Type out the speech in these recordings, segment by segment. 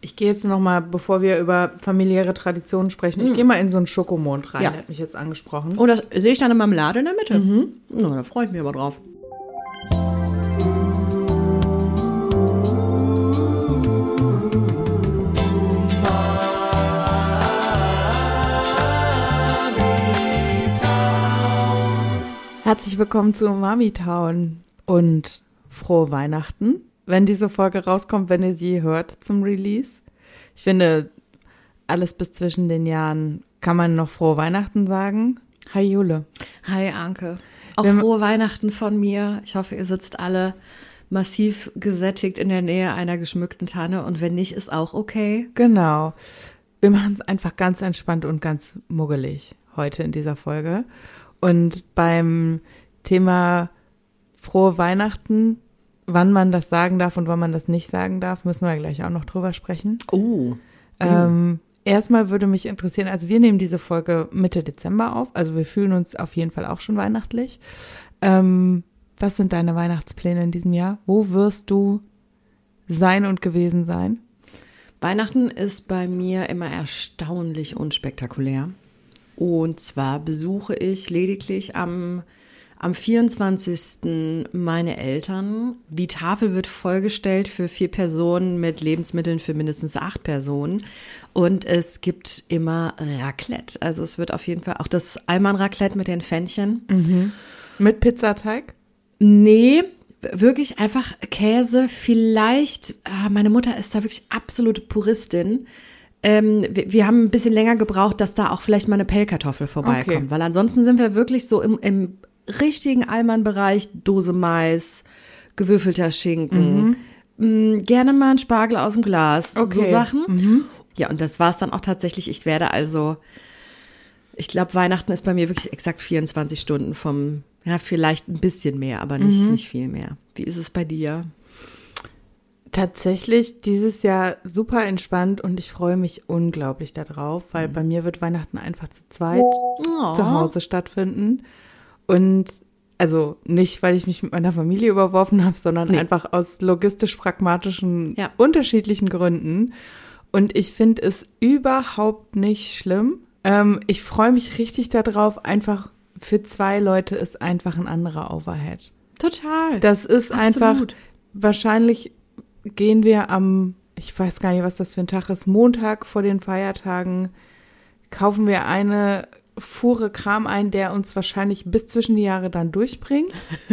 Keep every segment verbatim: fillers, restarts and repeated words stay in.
Ich gehe jetzt noch mal, bevor wir über familiäre Traditionen sprechen, ich Mhm. gehe mal in so einen Schokomond rein, Ja. der hat mich jetzt angesprochen. Oh, das sehe ich da eine Marmelade in der Mitte? Mhm. Na, da freue ich mich aber drauf. Herzlich willkommen zu Mami Town und frohe Weihnachten, wenn diese Folge rauskommt, wenn ihr sie hört zum Release. Ich finde, alles bis zwischen den Jahren kann man noch frohe Weihnachten sagen. Hi Jule. Hi Anke. Auch Wir- frohe Weihnachten von mir. Ich hoffe, ihr sitzt alle massiv gesättigt in der Nähe einer geschmückten Tanne und wenn nicht, ist auch okay. Genau. Wir machen es einfach ganz entspannt und ganz muggelig heute in dieser Folge. Und beim Thema frohe Weihnachten, wann man das sagen darf und wann man das nicht sagen darf, müssen wir gleich auch noch drüber sprechen. Oh. Ähm, erstmal würde mich interessieren, also wir nehmen diese Folge Mitte Dezember auf, also wir fühlen uns auf jeden Fall auch schon weihnachtlich. Ähm, was sind deine Weihnachtspläne in diesem Jahr? Wo wirst du sein und gewesen sein? Weihnachten ist bei mir immer erstaunlich unspektakulär. Und zwar besuche ich lediglich am, am vierundzwanzigsten meine Eltern. Die Tafel wird vollgestellt für vier Personen mit Lebensmitteln für mindestens acht Personen. Und es gibt immer Raclette. Also es wird auf jeden Fall auch das Allmann-Raclette mit den Pfännchen. Mit Pizzateig? Nee, wirklich einfach Käse. Vielleicht, ah, meine Mutter ist da wirklich absolute Puristin. Ähm, wir, wir haben ein bisschen länger gebraucht, dass da auch vielleicht mal eine Pellkartoffel vorbeikommt. Okay. Weil ansonsten sind wir wirklich so im, im richtigen Allmann-Bereich. Dose Mais, gewürfelter Schinken, mh, gerne mal ein Spargel aus dem Glas, Okay. so Sachen. Ja, und das war's dann auch tatsächlich. Ich werde also, ich glaube, Weihnachten ist bei mir wirklich exakt vierundzwanzig Stunden vom, ja, vielleicht ein bisschen mehr, aber nicht, nicht viel mehr. Wie ist es bei dir? Tatsächlich dieses Jahr super entspannt und ich freue mich unglaublich darauf, weil bei mir wird Weihnachten einfach zu zweit Oh. zu Hause stattfinden. Und also nicht, weil ich mich mit meiner Familie überworfen habe, sondern Nee. einfach aus logistisch-pragmatischen Ja. unterschiedlichen Gründen. Und ich finde es überhaupt nicht schlimm. Ähm, ich freue mich richtig darauf. Einfach für zwei Leute ist einfach ein anderer Overhead. Total. Das ist einfach, Absolut. wahrscheinlich gehen wir am, ich weiß gar nicht, was das für ein Tag ist, Montag vor den Feiertagen, kaufen wir eine Fuhre Kram ein, der uns wahrscheinlich bis zwischen die Jahre dann durchbringt.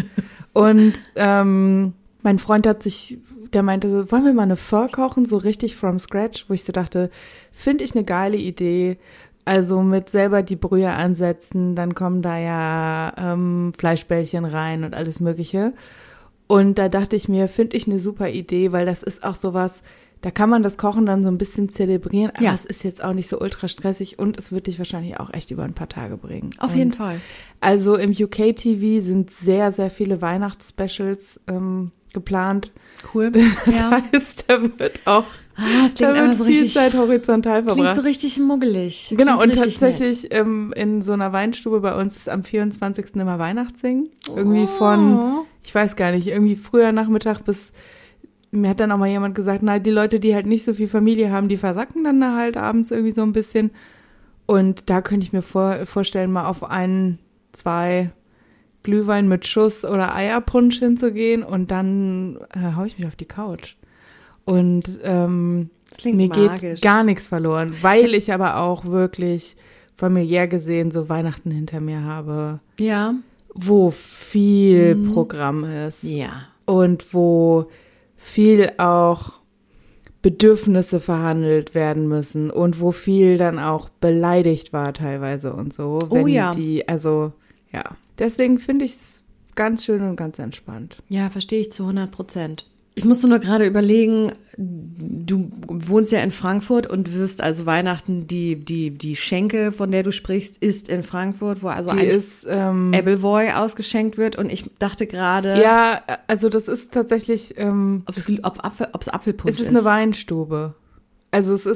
Und ähm, mein Freund hat sich, der meinte, so, wollen wir mal eine Pho kochen, so richtig from scratch, wo ich so dachte, finde ich eine geile Idee. Also mit selber die Brühe ansetzen, dann kommen da ja ähm, Fleischbällchen rein und alles Mögliche. Und da dachte ich mir, finde ich eine super Idee, weil das ist auch sowas, da kann man das Kochen dann so ein bisschen zelebrieren, aber Ja. es ist jetzt auch nicht so ultra stressig und es wird dich wahrscheinlich auch echt über ein paar Tage bringen. Auf und jeden Fall. Also im U K-T V sind sehr, sehr viele Weihnachtsspecials ähm, geplant. Cool. Das Ja. heißt, da wird auch Ah, es da klingt immer wird so viel richtig, Zeit horizontal verbracht. klingt so richtig muggelig. Genau, und Klingt richtig nett. tatsächlich ähm, in so einer Weinstube bei uns ist am vierundzwanzigsten immer Weihnachtssingen. Irgendwie von, ich weiß gar nicht, irgendwie früher Nachmittag bis, mir hat dann auch mal jemand gesagt, na, die Leute, die halt nicht so viel Familie haben, die versacken dann da halt abends irgendwie so ein bisschen. Und da könnte ich mir vor, vorstellen, mal auf einen, zwei Glühwein mit Schuss oder Eierpunsch hinzugehen und dann äh, hau ich mich auf die Couch. Und ähm, Das klingt mir magisch. geht gar nichts verloren, weil ich aber auch wirklich familiär gesehen so Weihnachten hinter mir habe, Ja. wo viel Programm ist Ja. und wo viel auch Bedürfnisse verhandelt werden müssen und wo viel dann auch beleidigt war teilweise und so. Oh wenn ja. Die, also, ja. Deswegen finde ich es ganz schön und ganz entspannt. Ja, verstehe ich zu hundert Prozent. Ich musste nur gerade überlegen, du wohnst ja in Frankfurt und wirst also Weihnachten, die, die, die Schenke, von der du sprichst, ist in Frankfurt, wo also Die eigentlich ist, ähm, Appleboy ausgeschenkt wird und ich dachte gerade, ja, also das ist tatsächlich, ähm, ob's, ob Apfel, ob's Apfelpunsch es ist eine Weinstube. Also es ist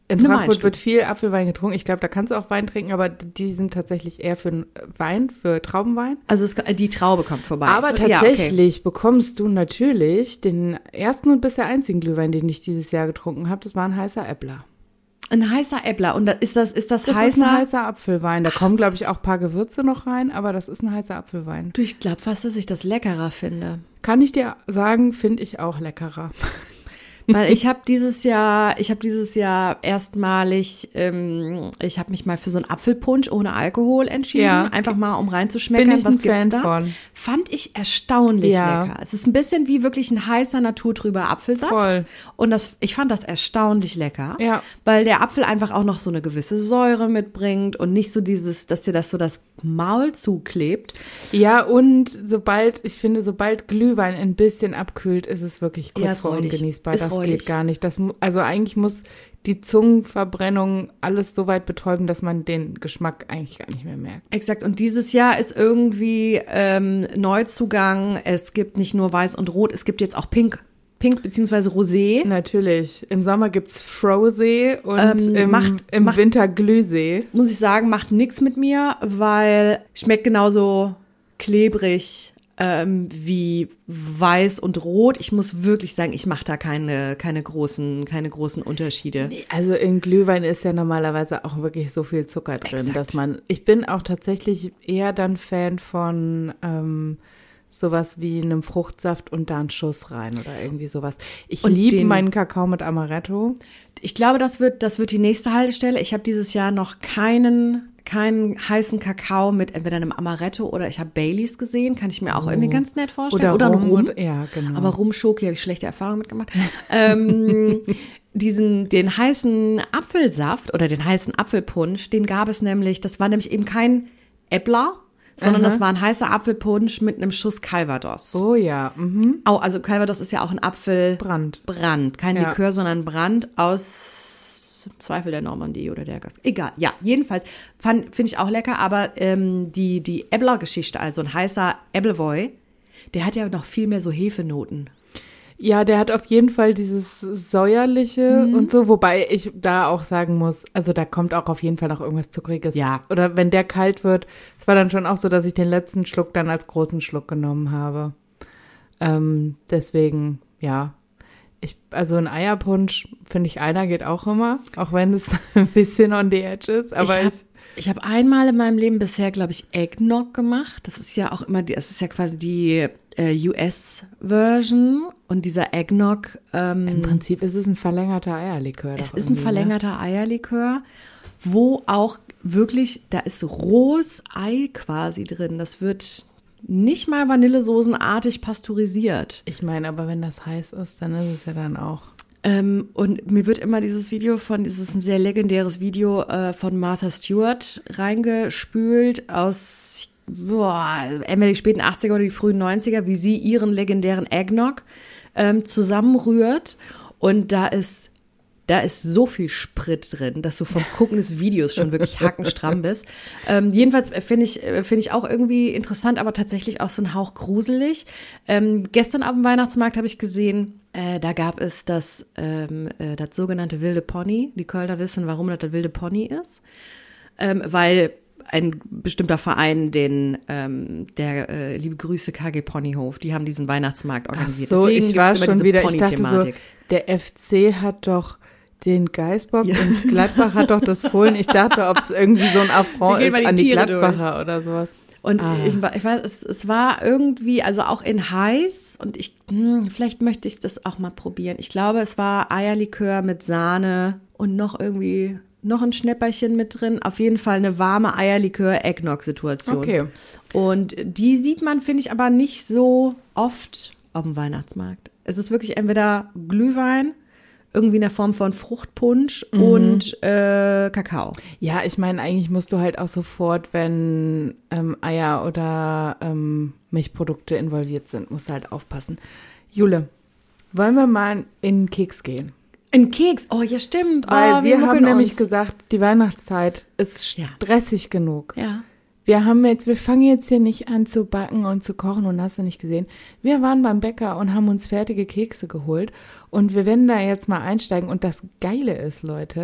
In Ne, Frankfurt meinst du? wird viel Apfelwein getrunken. Ich glaube, da kannst du auch Wein trinken, aber die sind tatsächlich eher für Wein, für Traubenwein. Also es, die Traube kommt vorbei. Aber Ja, okay. tatsächlich bekommst du natürlich den ersten und bisher einzigen Glühwein, den ich dieses Jahr getrunken habe. Das war ein heißer Äppler. Ein heißer Äppler. Und da, ist das, ist das, Das heißer? ist ein heißer Apfelwein. Da kommen, glaube ich, auch ein paar Gewürze noch rein, aber das ist ein heißer Apfelwein. Du, ich glaube fast, dass ich das leckerer finde. Kann ich dir sagen, finde ich auch leckerer. Weil ich habe dieses Jahr, ich habe dieses Jahr erstmalig, ähm, ich habe mich mal für so einen Apfelpunsch ohne Alkohol entschieden, Ja. einfach mal um reinzuschmecken, Bin ich was ein gibt's Fan da. von. Fand ich erstaunlich Ja. lecker. Es ist ein bisschen wie wirklich ein heißer naturtrüber Apfelsaft. Voll. Und das, ich fand das erstaunlich lecker, Ja. weil der Apfel einfach auch noch so eine gewisse Säure mitbringt und nicht so dieses, dass dir das so das Maul zuklebt. Ja, und sobald, ich finde, sobald Glühwein ein bisschen abkühlt, ist es wirklich Ja, kurz ist vor räudig. ungenießbar. Ist Das räudig. geht gar nicht. Das, mu- also eigentlich muss die Zungenverbrennung alles so weit betäuben, dass man den Geschmack eigentlich gar nicht mehr merkt. Exakt. Und dieses Jahr ist irgendwie ähm, Neuzugang. Es gibt nicht nur Weiß und Rot, es gibt jetzt auch Pink. Pink beziehungsweise Rosé. Natürlich. Im Sommer gibt's Frosé und Ähm, im, macht- im macht- Winter Glühsee. Muss ich sagen, macht nichts mit mir, weil schmeckt genauso klebrig ähm, wie Weiß und Rot. Ich muss wirklich sagen, ich mache da keine, keine, großen, keine großen Unterschiede. Also in Glühwein ist ja normalerweise auch wirklich so viel Zucker drin, Exakt. dass man, ich bin auch tatsächlich eher dann Fan von ähm, sowas wie einem Fruchtsaft und da einen Schuss rein oder irgendwie sowas. Ich Und liebe den- meinen Kakao mit Amaretto. Ich glaube, das wird, das wird die nächste Haltestelle. Ich habe dieses Jahr noch keinen, keinen heißen Kakao mit entweder einem Amaretto oder ich habe Baileys gesehen. Kann ich mir auch irgendwie ganz nett vorstellen. Oder einen Rum Rum. und- ja, genau. Aber Rum-Schoki habe ich schlechte Erfahrungen mitgemacht. ähm, diesen, den heißen Apfelsaft oder den heißen Apfelpunsch, den gab es nämlich, das war nämlich eben kein Äppler, sondern Aha. das war ein heißer Apfelpunsch mit einem Schuss Calvados. Oh ja, mhm. Oh, also Calvados ist ja auch ein Apfelbrand. Brand. Kein Ja. Likör, sondern Brand aus im Zweifel der Normandie oder der Gas. Egal, ja, jedenfalls finde ich auch lecker, aber ähm, die, die Äbbler-Geschichte, also ein heißer Äbblewoi, der hat ja noch viel mehr so Hefenoten. Ja, der hat auf jeden Fall dieses säuerliche Mhm. und so, wobei ich da auch sagen muss, also da kommt auch auf jeden Fall noch irgendwas Zuckriges. Ja. Oder wenn der kalt wird, es war dann schon auch so, dass ich den letzten Schluck dann als großen Schluck genommen habe. Ähm, deswegen, ja. Ich, also ein Eierpunsch, finde ich, einer geht auch immer, auch wenn es ein bisschen on the edge ist, aber ich ich, habe ich hab einmal in meinem Leben bisher, glaube ich, Eggnog gemacht. Das ist ja auch immer, die, das ist ja quasi die äh, U S-Version und dieser Eggnog. Ähm, im Prinzip ist es ein verlängerter Eierlikör. Es doch ist ein irgendwie, ne? verlängerter Eierlikör, wo auch wirklich, da ist rohes Ei quasi drin. Das wird nicht mal vanillesoßenartig pasteurisiert. Ich meine, aber wenn das heiß ist, dann ist es ja dann auch. Ähm, und mir wird immer dieses Video von, dieses ist ein sehr legendäres Video äh, von Martha Stewart reingespült aus boah, entweder die späten achtziger oder die frühen neunziger, wie sie ihren legendären Eggnog ähm, zusammenrührt. Und da ist Da ist so viel Sprit drin, dass du vom Gucken des Videos schon wirklich hackenstramm bist. Ähm, jedenfalls finde ich, finde ich auch irgendwie interessant, aber tatsächlich auch so ein Hauch gruselig. Ähm, gestern auf dem Weihnachtsmarkt habe ich gesehen, äh, da gab es das, ähm, äh, das sogenannte wilde Pony. Die Kölner wissen, warum das das wilde Pony ist. Ähm, weil ein bestimmter Verein, den, ähm, der, äh, liebe Grüße, K G Ponyhof, die haben diesen Weihnachtsmarkt organisiert. Ach so, Deswegen ich gibt's war immer schon diese wieder, ich dachte so, Pony-Thematik. der F C hat doch den Geisbock Ja. und Gladbach hat doch das Fohlen. Ich dachte, ob es irgendwie so ein Affront Wir gehen ist mal die an die Tiere Gladbacher oder sowas. Und Ah. ich, ich weiß, es, es war irgendwie, also auch in heiß und ich, hm, vielleicht möchte ich das auch mal probieren. Ich glaube, es war Eierlikör mit Sahne und noch irgendwie, noch ein Schnäpperchen mit drin. Auf jeden Fall eine warme Eierlikör-Eggnog-Situation. Okay. Und die sieht man, finde ich, aber nicht so oft auf dem Weihnachtsmarkt. Es ist wirklich entweder Glühwein, irgendwie in der Form von Fruchtpunsch Mhm. und äh, Kakao. Ja, ich meine, eigentlich musst du halt auch sofort, wenn ähm, Eier oder ähm, Milchprodukte involviert sind, musst du halt aufpassen. Jule, wollen wir mal in den Keks gehen? Ein Keks, oh ja stimmt. Weil oh, wir haben muckeln nämlich uns. gesagt, die Weihnachtszeit ist Ja. stressig genug. Ja. Wir haben jetzt, wir fangen jetzt hier nicht an zu backen und zu kochen und hast du nicht gesehen. Wir waren beim Bäcker und haben uns fertige Kekse geholt und wir werden da jetzt mal einsteigen und das Geile ist, Leute,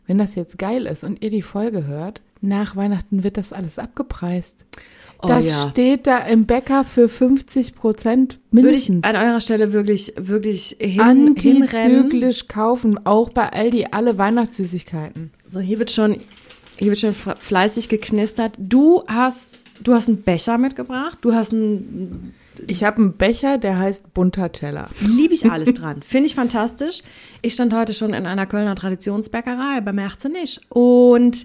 wenn das jetzt geil ist und ihr die Folge hört, nach Weihnachten wird das alles abgepreist. Oh, das ja. steht da im Bäcker für fünfzig Prozent Würde mindestens. ich an eurer Stelle wirklich, wirklich hin, hinrennen. Antizyklisch kaufen, auch bei Aldi alle Weihnachtssüßigkeiten. So, hier wird schon, hier wird schon fleißig geknistert. Du hast, du hast einen Becher mitgebracht. Du hast einen, Ich habe einen Becher, der heißt bunter Teller. liebe ich alles dran. Finde ich fantastisch. Ich stand heute schon in einer Kölner Traditionsbäckerei, bei Merze nicht. Und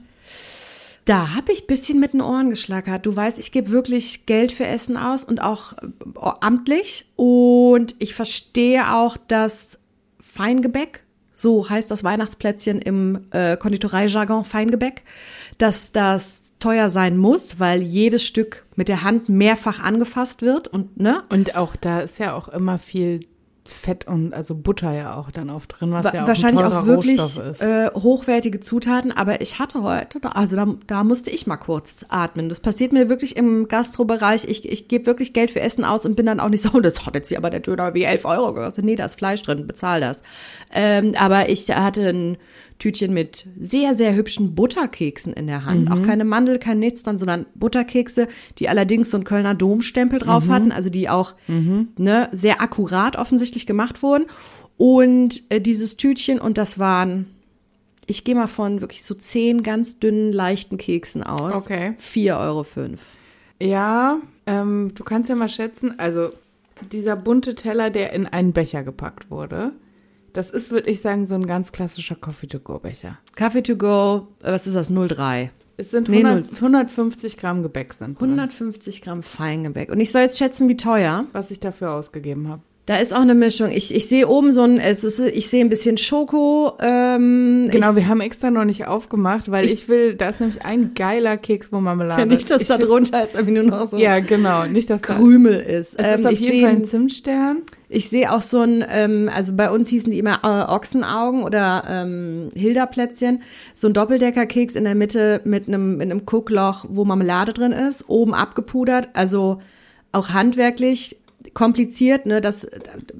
da habe ich ein bisschen mit den Ohren geschlackert. Du weißt, ich gebe wirklich Geld für Essen aus und auch äh, amtlich. Und ich verstehe auch das Feingebäck, so heißt das Weihnachtsplätzchen im äh, Konditoreijargon, Feingebäck, dass das teuer sein muss, weil jedes Stück mit der Hand mehrfach angefasst wird. Und, ne? Und auch da ist ja auch immer viel Fett und also Butter ja auch dann oft drin, was Wa- ja auch wahrscheinlich ein teurer auch wirklich Rohstoff ist. äh, hochwertige Zutaten, aber ich hatte heute, also da, da musste ich mal kurz atmen. Das passiert mir wirklich im Gastrobereich. Ich, ich gebe wirklich Geld für Essen aus und bin dann auch nicht so, das hat jetzt hier aber der Döner wie elf Euro gekostet. Nee, da ist Fleisch drin, bezahl das. Ähm, aber ich hatte ein Tütchen mit sehr, sehr hübschen Butterkeksen in der Hand. Mhm. Auch keine Mandel, kein nichts dann, sondern Butterkekse, die allerdings so einen Kölner Domstempel drauf Mhm. hatten, also die auch Mhm. ne, sehr akkurat offensichtlich gemacht wurden. Und äh, dieses Tütchen, und das waren, ich gehe mal von wirklich so zehn ganz dünnen, leichten Keksen aus. Okay. vier Euro fünf. Ja, ähm, du kannst ja mal schätzen, also dieser bunte Teller, der in einen Becher gepackt wurde, das ist, würde ich sagen, so ein ganz klassischer Coffee-to-go-Becher. Kaffee to go, äh, was ist das, null Komma drei? Es sind Nee, hundert, hundertfünfzig Gramm Gebäck sind drin, hundertfünfzig Gramm Feingebäck. Und ich soll jetzt schätzen, wie teuer. was ich dafür ausgegeben habe. Da ist auch eine Mischung. Ich, ich sehe oben so ein, es ist, ich sehe ein bisschen Schoko. Ähm, Genau, ich, wir haben extra noch nicht aufgemacht, weil ich, Ich- will, da ist nämlich ein geiler Keks, wo Marmelade. ja, nicht, dass ich da will- drunter jetzt irgendwie nur noch so Ja, genau, nicht, dass da, Krümel ist. es ist Ähm, auf ich jeden sehe Fall ein ein- Zimtstern. Ich sehe auch so ein, ähm, also bei uns hießen die immer äh, Ochsenaugen oder ähm, Hilda-Plätzchen, so ein Doppeldeckerkeks in der Mitte mit einem, mit einem Guckloch, wo Marmelade drin ist, oben abgepudert, also auch handwerklich kompliziert, ne, das,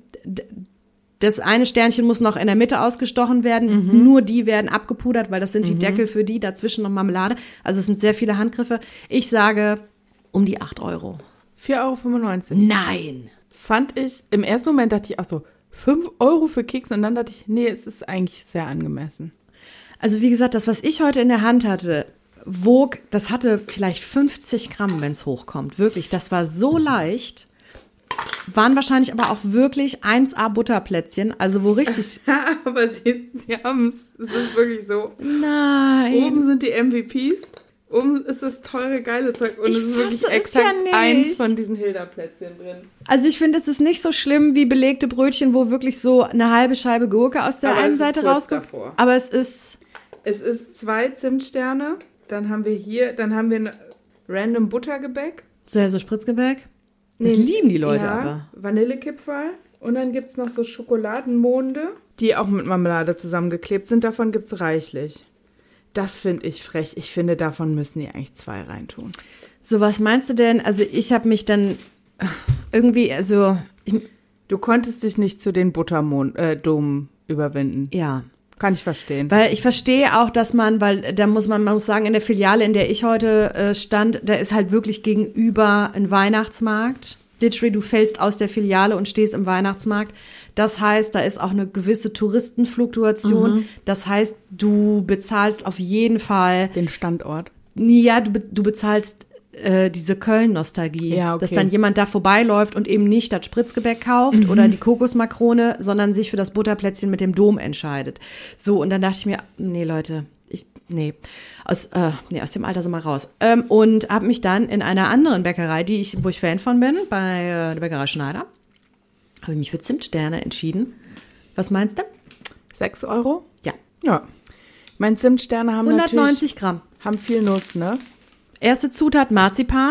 das eine Sternchen muss noch in der Mitte ausgestochen werden, Mhm. nur die werden abgepudert, weil das sind die Deckel für die, dazwischen noch Marmelade, also es sind sehr viele Handgriffe. Ich sage um die acht Euro. vier Euro fünfundneunzig. Nein! Fand ich, im ersten Moment dachte ich auch so, fünf Euro für Keks und dann dachte ich, nee, es ist eigentlich sehr angemessen. Also wie gesagt, das, was ich heute in der Hand hatte, wog, das hatte vielleicht fünfzig Gramm, wenn es hochkommt. Wirklich, das war so leicht. Waren wahrscheinlich aber auch wirklich eins A Butterplätzchen, also wo richtig... Aber sie, sie haben es, es ist wirklich so. Nein. Oben sind die M V Ps, oben ist das teure, geile Zeug und Ich es ist wirklich fasse es exakt ja nicht. eins von diesen Hilda-Plätzchen drin. Also ich finde, es ist nicht so schlimm wie belegte Brötchen, wo wirklich so eine halbe Scheibe Gurke aus der Aber es einen ist Seite kurz rauskommt. davor. Aber es ist... Es ist zwei Zimtsterne, dann haben wir hier, dann haben wir ein random Buttergebäck. So, ja, so Spritzgebäck. Das lieben die Leute ja, aber. Vanillekipferl. Und dann gibt es noch so Schokoladenmonde, die auch mit Marmelade zusammengeklebt sind. Davon gibt es reichlich. Das finde ich frech. Ich finde, davon müssen die eigentlich zwei reintun. So, was meinst du denn? Also ich habe mich dann irgendwie, also... Ich, Du konntest dich nicht zu den Butterdomen äh, Domen überwinden. ja, Kann ich verstehen. weil ich verstehe auch, dass man, weil da muss man, man muss sagen, in der Filiale, in der ich heute äh, stand, da ist halt wirklich gegenüber ein Weihnachtsmarkt. Literally, du fällst aus der Filiale und stehst im Weihnachtsmarkt. Das heißt, da ist auch eine gewisse Touristenfluktuation. Mhm. Das heißt, du bezahlst auf jeden Fall, Den Standort. ja, du, be- du bezahlst äh, diese Köln-Nostalgie, Ja, okay. dass dann jemand da vorbeiläuft und eben nicht das Spritzgebäck kauft Mhm. oder die Kokosmakrone, sondern sich für das Butterplätzchen mit dem Dom entscheidet. So, und dann dachte ich mir, nee, Leute, ich, nee, aus, äh, nee, aus dem Alter sind wir raus. Ähm, und habe mich dann in einer anderen Bäckerei, die ich, wo ich Fan von bin, bei äh, der Bäckerei Schneider, habe ich mich für Zimtsterne entschieden. Was meinst du? Sechs Euro? Ja, Ja. Mein Zimtsterne haben hundertneunzig Gramm. natürlich, haben viel Nuss, ne? Erste Zutat Marzipan.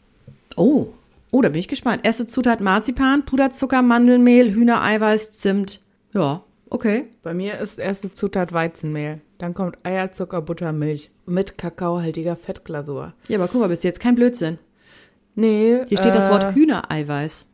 Oh, oh, da bin ich gespannt. Erste Zutat Marzipan, Puderzucker, Mandelmehl, Hühnereiweiß, Zimt. Ja, okay. Bei mir ist erste Zutat Weizenmehl. Dann kommt Eier, Zucker, Butter, Milch mit kakaohaltiger Fettglasur. Ja, aber guck mal, bis jetzt kein Blödsinn. Nee, Hier steht das äh, Wort Hühnereiweiß.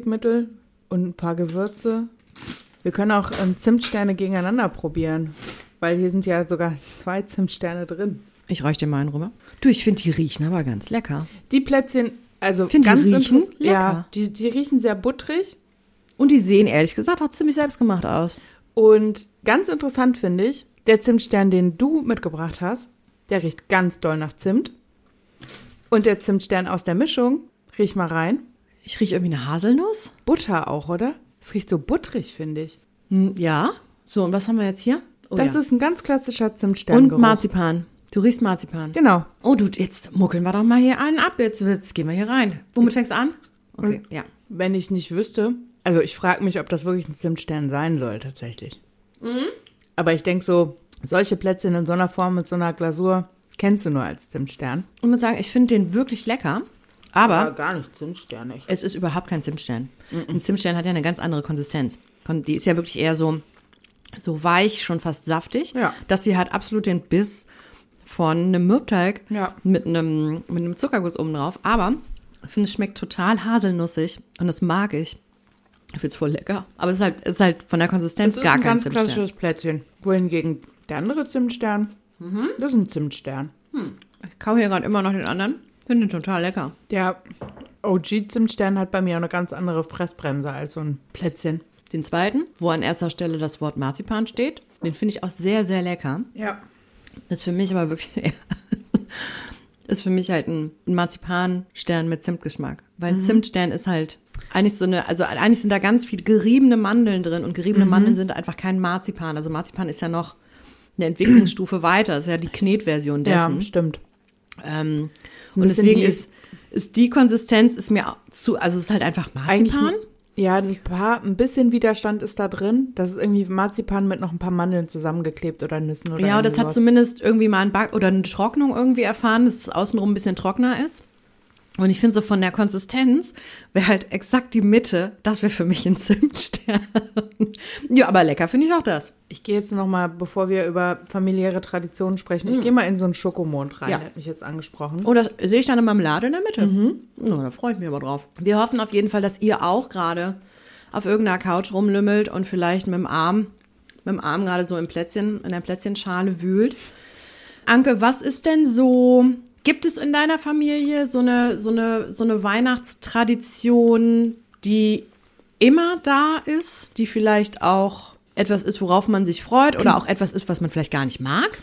Backtriebmittel und ein paar Gewürze. Wir können auch ähm, Zimtsterne gegeneinander probieren. weil hier sind ja sogar zwei Zimtsterne drin. Ich räuche dir mal einen rüber. Du, ich finde, die riechen aber ganz lecker. Die Plätzchen, also Find, die ganz riechen interess- lecker. Ja, die, die riechen sehr butterig. Und die sehen ehrlich gesagt auch ziemlich selbstgemacht aus. Und ganz interessant finde ich, der Zimtstern, den du mitgebracht hast, der riecht ganz doll nach Zimt. Und der Zimtstern aus der Mischung, riech mal rein. Ich rieche irgendwie eine Haselnuss. Butter auch, oder? Es riecht so butterig, finde ich. Hm, ja. So, und was haben wir jetzt hier? Oh, das ja. ist ein ganz klassischer Zimtstern. Und Marzipan. Du riechst Marzipan. Genau. Oh, du, jetzt muckeln wir doch mal hier einen ab. Jetzt, jetzt gehen wir hier rein. Womit fängst du an? Okay, Und ja. Wenn ich nicht wüsste, also ich frage mich, ob das wirklich ein Zimtstern sein soll, tatsächlich. Mhm. Aber ich denke so, solche Plätzchen in so einer Form mit so einer Glasur kennst du nur als Zimtstern. Ich muss sagen, ich finde den wirklich lecker. Aber gar nicht zimtsternig. es ist überhaupt kein Zimtstern. Ein Zimtstern hat ja eine ganz andere Konsistenz. Kon- Die ist ja wirklich eher so, so weich, schon fast saftig. Ja. Das hier hat absolut den Biss von einem Mürbteig Ja. mit einem, mit einem Zuckerguss oben drauf. Aber ich finde, es schmeckt total haselnussig und das mag ich. Ich finde es voll lecker. Aber es ist halt, es ist halt von der Konsistenz Das ist gar ein kein ganz Zimtstern. klassisches Plätzchen. Wohingegen der andere Zimtstern, das ist ein Zimtstern. Ich kaue hier gerade immer noch den anderen. Finde den total lecker. Der O G-Zimtstern hat bei mir auch eine ganz andere Fressbremse als so ein Plätzchen. Den zweiten, wo an erster Stelle das Wort Marzipan steht, den finde ich auch sehr, sehr lecker. Ja. Das ist für mich aber wirklich, ist für mich halt ein, ein Marzipanstern mit Zimtgeschmack. Weil ein Zimtstern ist halt eigentlich so eine, also eigentlich sind da ganz viele geriebene Mandeln drin und geriebene Mhm. Mandeln sind einfach kein Marzipan. Also Marzipan ist ja noch eine Entwicklungsstufe weiter, das ist ja die Knetversion dessen. Ja, stimmt. Ähm, ein und bisschen deswegen wie- ist, ist die Konsistenz ist mir auch zu, also es ist halt einfach Eigentlich, Marzipan. ja, ein paar, ein bisschen Widerstand ist da drin. Das ist irgendwie Marzipan mit noch ein paar Mandeln zusammengeklebt oder Nüssen oder Ja, und das irgendwie hat sowas. zumindest irgendwie mal ein Back oder eine Trocknung irgendwie erfahren, dass es außenrum ein bisschen trockener ist. Und ich finde so von der Konsistenz wäre halt exakt die Mitte, das wäre für mich ein Zimtstern. Ja, aber lecker finde ich auch das. Ich gehe jetzt noch mal, bevor wir über familiäre Traditionen sprechen, ich gehe mal in so einen Schokomond rein, Ja. der hat mich jetzt angesprochen. Oh, das sehe ich da eine Marmelade in der Mitte. Mhm. Oh, da freue ich mich aber drauf. Wir hoffen auf jeden Fall, dass ihr auch gerade auf irgendeiner Couch rumlümmelt und vielleicht mit dem Arm, mit dem Arm gerade so im Plätzchen, in der Plätzchenschale wühlt. Anke, was ist denn so, gibt es in deiner Familie so eine, so eine, so eine Weihnachtstradition, die immer da ist, die vielleicht auch etwas ist, worauf man sich freut oder auch etwas ist, was man vielleicht gar nicht mag?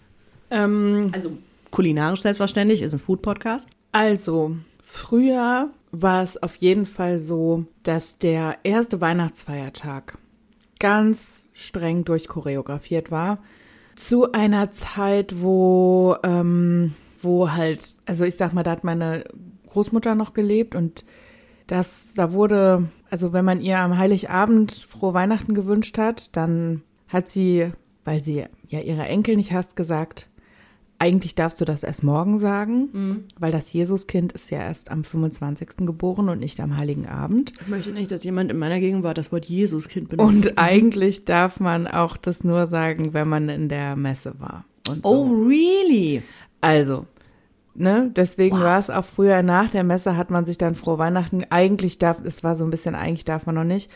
Ähm, Also kulinarisch selbstverständlich, ist ein Food-Podcast. Also, früher war es auf jeden Fall so, dass der erste Weihnachtsfeiertag ganz streng durchchoreografiert war. Zu einer Zeit, wo, ähm, wo halt, also ich sag mal, da hat meine Großmutter noch gelebt und das, da wurde, also wenn man ihr am Heiligabend frohe Weihnachten gewünscht hat, dann hat sie, weil sie ja ihre Enkel nicht hasst, gesagt, eigentlich darfst du das erst morgen sagen, Mhm. weil das Jesuskind ist ja erst am fünfundzwanzigsten geboren und nicht am Heiligen Abend. Ich möchte nicht, dass jemand in meiner Gegenwart das Wort Jesuskind benutzt. Und eigentlich darf man auch das nur sagen, wenn man in der Messe war. Und so. Oh, really? Also, ne, deswegen Wow. war es auch früher nach der Messe hat man sich dann frohe Weihnachten, eigentlich darf, es war so ein bisschen, eigentlich darf man noch nicht.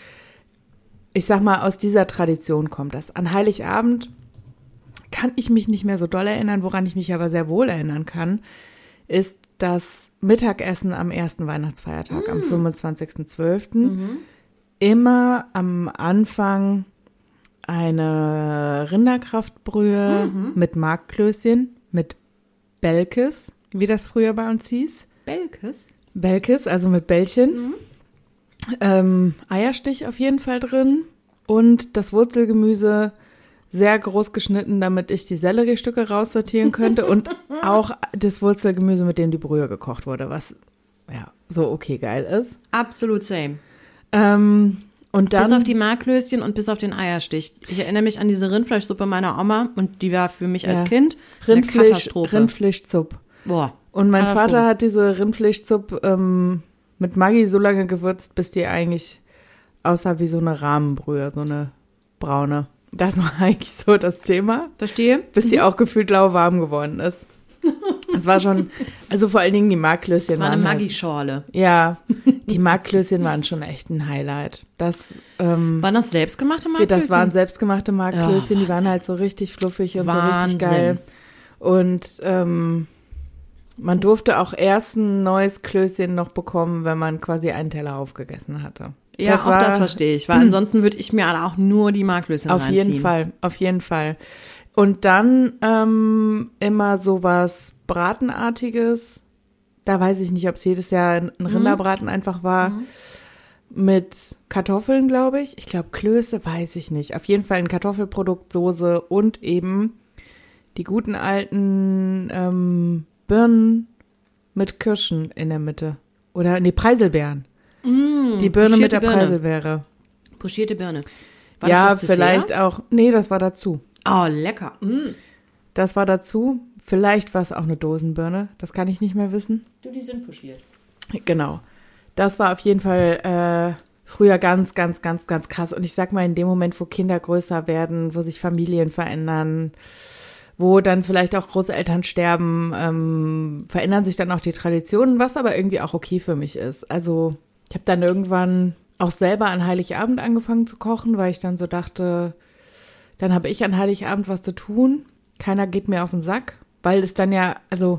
Ich sag mal, aus dieser Tradition kommt das. An Heiligabend kann ich mich nicht mehr so doll erinnern, woran ich mich aber sehr wohl erinnern kann, ist das Mittagessen am ersten Weihnachtsfeiertag, am fünfundzwanzigsten zwölften Immer am Anfang eine Rinderkraftbrühe mit Markklößchen, mit Belkes, wie das früher bei uns hieß. Belkes? Belkes, also mit Bällchen. Ähm, Eierstich auf jeden Fall drin und das Wurzelgemüse sehr groß geschnitten, damit ich die Selleriestücke raussortieren könnte und auch das Wurzelgemüse, mit dem die Brühe gekocht wurde, was ja so okay geil ist. Absolut same. Ähm, und dann Bis auf die Marklöschen und bis auf den Eierstich. Ich erinnere mich an diese Rindfleischsuppe meiner Oma und die war für mich als Ja. Kind eine Rindfleisch, Katastrophe. Rindfleischzupp. Boah. Und mein Katastrophe. Vater hat diese Rindfleischzupp ähm, mit Maggi so lange gewürzt, bis die eigentlich aussah wie so eine Rahmenbrühe, so eine braune. Das war eigentlich so das Thema, Verstehe? bis sie auch gefühlt lauwarm geworden ist. Es war schon, also vor allen Dingen die Markklößchen Das war eine waren Maggi-Schorle. Halt, ja, die Markklößchen waren schon echt ein Highlight. Das, ähm, Waren das selbstgemachte Markklößchen? Das waren selbstgemachte Markklößchen, Oh, die waren halt so richtig fluffig und Wahnsinn. so richtig geil. Und ähm, man durfte auch erst ein neues Klößchen noch bekommen, wenn man quasi einen Teller aufgegessen hatte. Ja, das auch war, das verstehe ich, weil ansonsten würde ich mir auch nur die Markklößchen auf reinziehen. jeden Fall, auf jeden Fall. Und dann ähm, immer sowas Bratenartiges. Da weiß ich nicht, ob es jedes Jahr ein Rinderbraten mhm. einfach war. Mhm. Mit Kartoffeln, glaube ich. Ich glaube, Klöße, weiß ich nicht. Auf jeden Fall ein Kartoffelprodukt, Soße und eben die guten alten ähm, Birnen mit Kirschen in der Mitte. Oder, nee, Preiselbeeren. Mm, die Birne mit der Birne. Preiselbeere. Pochierte Birne. War ja, das das vielleicht auch. Nee, das war dazu. Oh, lecker. Mm. Das war dazu. Vielleicht war es auch eine Dosenbirne. Das kann ich nicht mehr wissen. Du, die sind pochiert. Genau. Das war auf jeden Fall äh, früher ganz, ganz, ganz, ganz krass. Und ich sag mal, in dem Moment, wo Kinder größer werden, wo sich Familien verändern, wo dann vielleicht auch Großeltern sterben, ähm, verändern sich dann auch die Traditionen, was aber irgendwie auch okay für mich ist. Also ich habe dann irgendwann auch selber an Heiligabend angefangen zu kochen, weil ich dann so dachte, dann habe ich an Heiligabend was zu tun. Keiner geht mir auf den Sack, weil es dann ja, also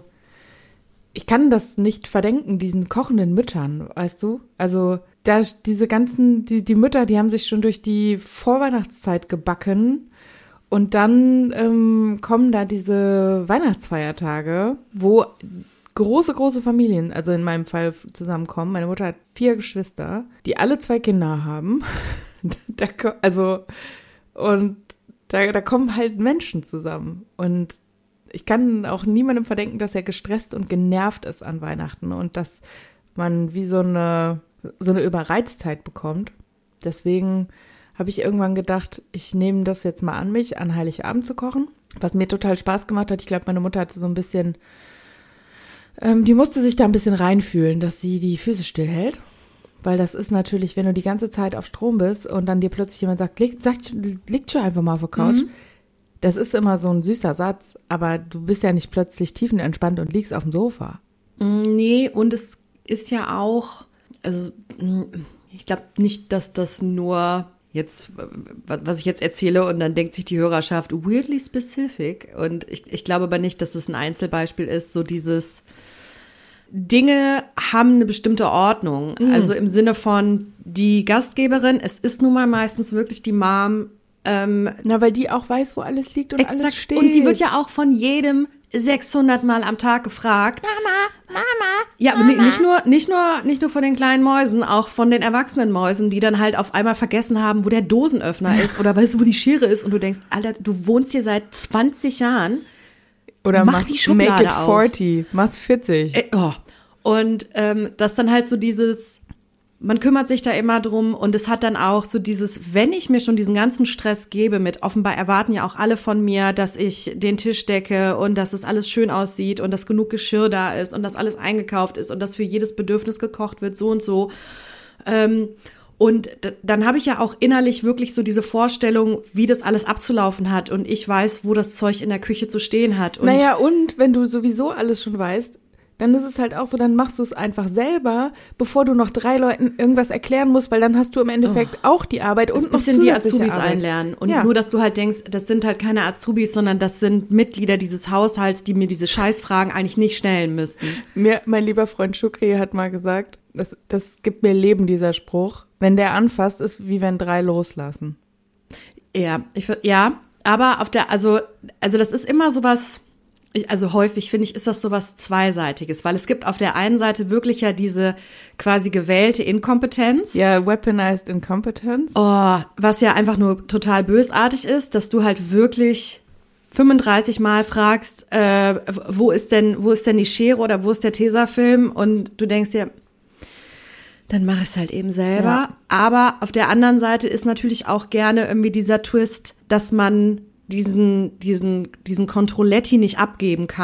ich kann das nicht verdenken, diesen kochenden Müttern, weißt du? Also da diese ganzen, die, die Mütter, die haben sich schon durch die Vorweihnachtszeit gebacken und dann ähm, kommen da diese Weihnachtsfeiertage, wo große, große Familien, also in meinem Fall zusammenkommen. Meine Mutter hat vier Geschwister, die alle zwei Kinder haben. da, also und da, da kommen halt Menschen zusammen und ich kann auch niemandem verdenken, dass er gestresst und genervt ist an Weihnachten und dass man wie so eine, so eine Überreiztheit bekommt. Deswegen habe ich irgendwann gedacht, ich nehme das jetzt mal an mich, an Heiligabend zu kochen, was mir total Spaß gemacht hat. Ich glaube, meine Mutter hatte so ein bisschen, ähm, die musste sich da ein bisschen reinfühlen, dass sie die Füße stillhält. Weil das ist natürlich, wenn du die ganze Zeit auf Strom bist und dann dir plötzlich jemand sagt, liegt, sagt, liegt schon einfach mal auf der Couch. Mhm. Das ist immer so ein süßer Satz, aber du bist ja nicht plötzlich tiefenentspannt und liegst auf dem Sofa. Nee, und es ist ja auch, also ich glaube nicht, dass das nur jetzt, was ich jetzt erzähle und dann denkt sich die Hörerschaft, weirdly specific. Und ich, ich glaube aber nicht, dass es ein Einzelbeispiel ist, so dieses Dinge haben eine bestimmte Ordnung. Mhm. Also im Sinne von die Gastgeberin, es ist nun mal meistens wirklich die Mom. Ähm, Na, weil die auch weiß, wo alles liegt und exakt, alles steht. Und sie wird ja auch von jedem sechshundert Mal am Tag gefragt. Mama, Mama, Ja, Mama. aber nicht nur, nicht nur, nicht nur von den kleinen Mäusen, auch von den erwachsenen Mäusen, die dann halt auf einmal vergessen haben, wo der Dosenöffner ist oder weißt du, wo die Schere ist und du denkst, Alter, du wohnst hier seit zwanzig Jahren. Oder mach mach, die Schublade make it auf. vierzig, mach's vierzig. Äh, oh. Und ähm, das dann halt so dieses, man kümmert sich da immer drum und es hat dann auch so dieses, wenn ich mir schon diesen ganzen Stress gebe mit, offenbar erwarten ja auch alle von mir, dass ich den Tisch decke und dass es alles schön aussieht und dass genug Geschirr da ist und dass alles eingekauft ist und dass für jedes Bedürfnis gekocht wird, so und so. Ähm, und d- dann habe ich ja auch innerlich wirklich so diese Vorstellung, wie das alles abzulaufen hat und ich weiß, wo das Zeug in der Küche zu stehen hat. Und naja, und wenn du sowieso alles schon weißt, dann ist es halt auch so, dann machst du es einfach selber, bevor du noch drei Leuten irgendwas erklären musst, weil dann hast du im Endeffekt oh. auch die Arbeit und ein noch bisschen wie zusätzliche Azubis Arbeit. einlernen. Und ja. nur, dass du halt denkst, das sind halt keine Azubis, sondern das sind Mitglieder dieses Haushalts, die mir diese Scheißfragen eigentlich nicht stellen müssten. Mir, mein lieber Freund Shukri hat mal gesagt, das, das gibt mir Leben, dieser Spruch. Wenn der anfasst, ist wie wenn drei loslassen. Ja, ich, ja, aber auf der, also, also das ist immer sowas. Ich, also häufig, finde ich, ist das so was Zweiseitiges, weil es gibt auf der einen Seite wirklich ja diese quasi gewählte Inkompetenz. Ja, weaponized incompetence. Oh, was ja einfach nur total bösartig ist, dass du halt wirklich fünfunddreißig Mal fragst, äh, wo ist denn, wo ist denn die Schere oder wo ist der Tesafilm? Und du denkst dir, dann mach ich es halt eben selber. Ja. Aber auf der anderen Seite ist natürlich auch gerne irgendwie dieser Twist, dass man diesen, diesen, diesen Controletti nicht abgeben kann.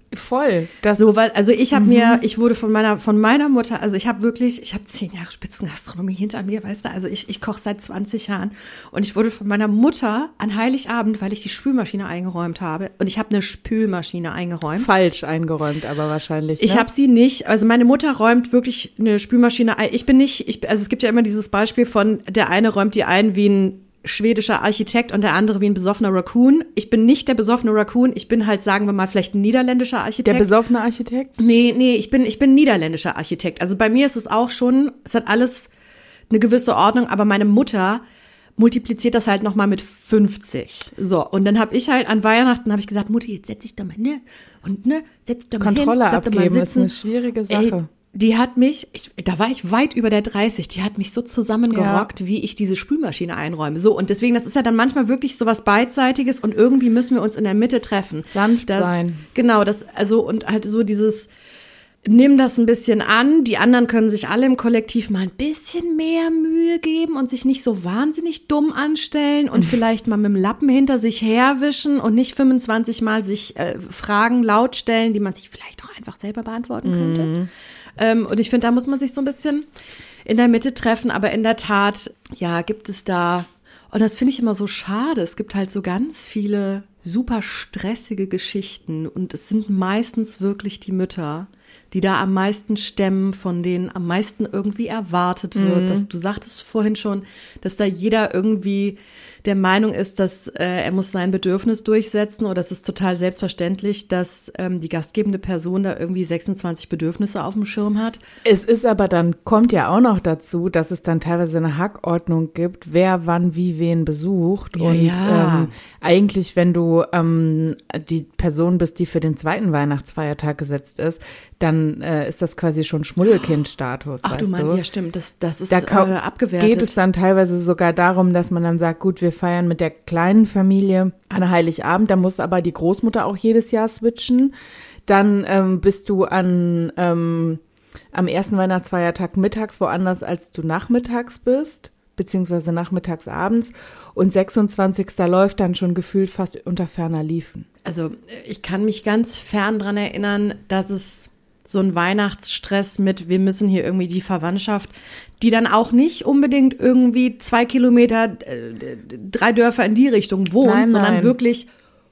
Voll. Das so, weil, also ich habe mhm. mir, ich wurde von meiner, von meiner Mutter, also ich habe wirklich, ich habe zehn Jahre Spitzengastronomie hinter mir, weißt du, also ich, ich koche seit zwanzig Jahren und ich wurde von meiner Mutter an Heiligabend, weil ich die Spülmaschine eingeräumt habe und ich habe eine Spülmaschine eingeräumt. Falsch eingeräumt, aber wahrscheinlich. Ne? Ich habe sie nicht, also meine Mutter räumt wirklich eine Spülmaschine ein. Ich bin nicht, ich, also es gibt ja immer dieses Beispiel von, der eine räumt die ein wie ein schwedischer Architekt und der andere wie ein besoffener Raccoon. Ich bin nicht der besoffene Raccoon, ich bin halt, sagen wir mal, vielleicht ein niederländischer Architekt. Der besoffene Architekt? Nee, nee, ich bin, ich bin ein niederländischer Architekt. Also bei mir ist es auch schon, es hat alles eine gewisse Ordnung, aber meine Mutter multipliziert das halt nochmal mit fünfzig. So, und dann habe ich halt an Weihnachten, habe ich gesagt, Mutti, jetzt setz dich doch mal, ne? Und ne, setz dich doch mal Kontrolle hin. Kontrolle abgeben ist eine schwierige Sache. Ey, die hat mich, ich, da war ich weit über der dreißig, die hat mich so zusammengerockt, ja. wie ich diese Spülmaschine einräume. So, und deswegen, das ist ja dann manchmal wirklich so was Beidseitiges und irgendwie müssen wir uns in der Mitte treffen. Sanft das, sein. Genau, das, also, und halt so dieses, nimm das ein bisschen an, die anderen können sich alle im Kollektiv mal ein bisschen mehr Mühe geben und sich nicht so wahnsinnig dumm anstellen und vielleicht mal mit dem Lappen hinter sich herwischen und nicht fünfundzwanzig Mal sich äh, Fragen laut stellen, die man sich vielleicht auch einfach selber beantworten könnte. Mhm. Ähm, und ich finde, da muss man sich so ein bisschen in der Mitte treffen. Aber in der Tat, ja, gibt es da, und das finde ich immer so schade, es gibt halt so ganz viele super stressige Geschichten. Und es sind meistens wirklich die Mütter, die da am meisten stemmen, von denen am meisten irgendwie erwartet wird. Mhm. Dass, du sagtest vorhin schon, dass da jeder irgendwie der Meinung ist, dass äh, er muss sein Bedürfnis durchsetzen oder es ist total selbstverständlich, dass ähm, die gastgebende Person da irgendwie sechsundzwanzig Bedürfnisse auf dem Schirm hat. Es ist aber dann, kommt ja auch noch dazu, dass es dann teilweise eine Hackordnung gibt, wer wann wie wen besucht. Ja, und ja. Ähm, eigentlich, wenn du ähm, die Person bist, die für den zweiten Weihnachtsfeiertag gesetzt ist, dann äh, ist das quasi schon Schmuddelkind-Status, Ach, weißt du meinst, du? ja stimmt, das, das ist da äh, abgewertet. Geht es dann teilweise sogar darum, dass man dann sagt, gut, wir feiern mit der kleinen Familie an Heiligabend, da muss aber die Großmutter auch jedes Jahr switchen. Dann ähm, bist du an ähm, am ersten Weihnachtsfeiertag mittags woanders, als du nachmittags bist, beziehungsweise nachmittags abends. Und sechsundzwanzigster läuft dann schon gefühlt fast unter ferner Liefen. Also ich kann mich ganz fern dran erinnern, dass es so ein Weihnachtsstress mit, wir müssen hier irgendwie die Verwandtschaft, die dann auch nicht unbedingt irgendwie zwei Kilometer, äh, drei Dörfer in die Richtung wohnt, nein, sondern nein. wirklich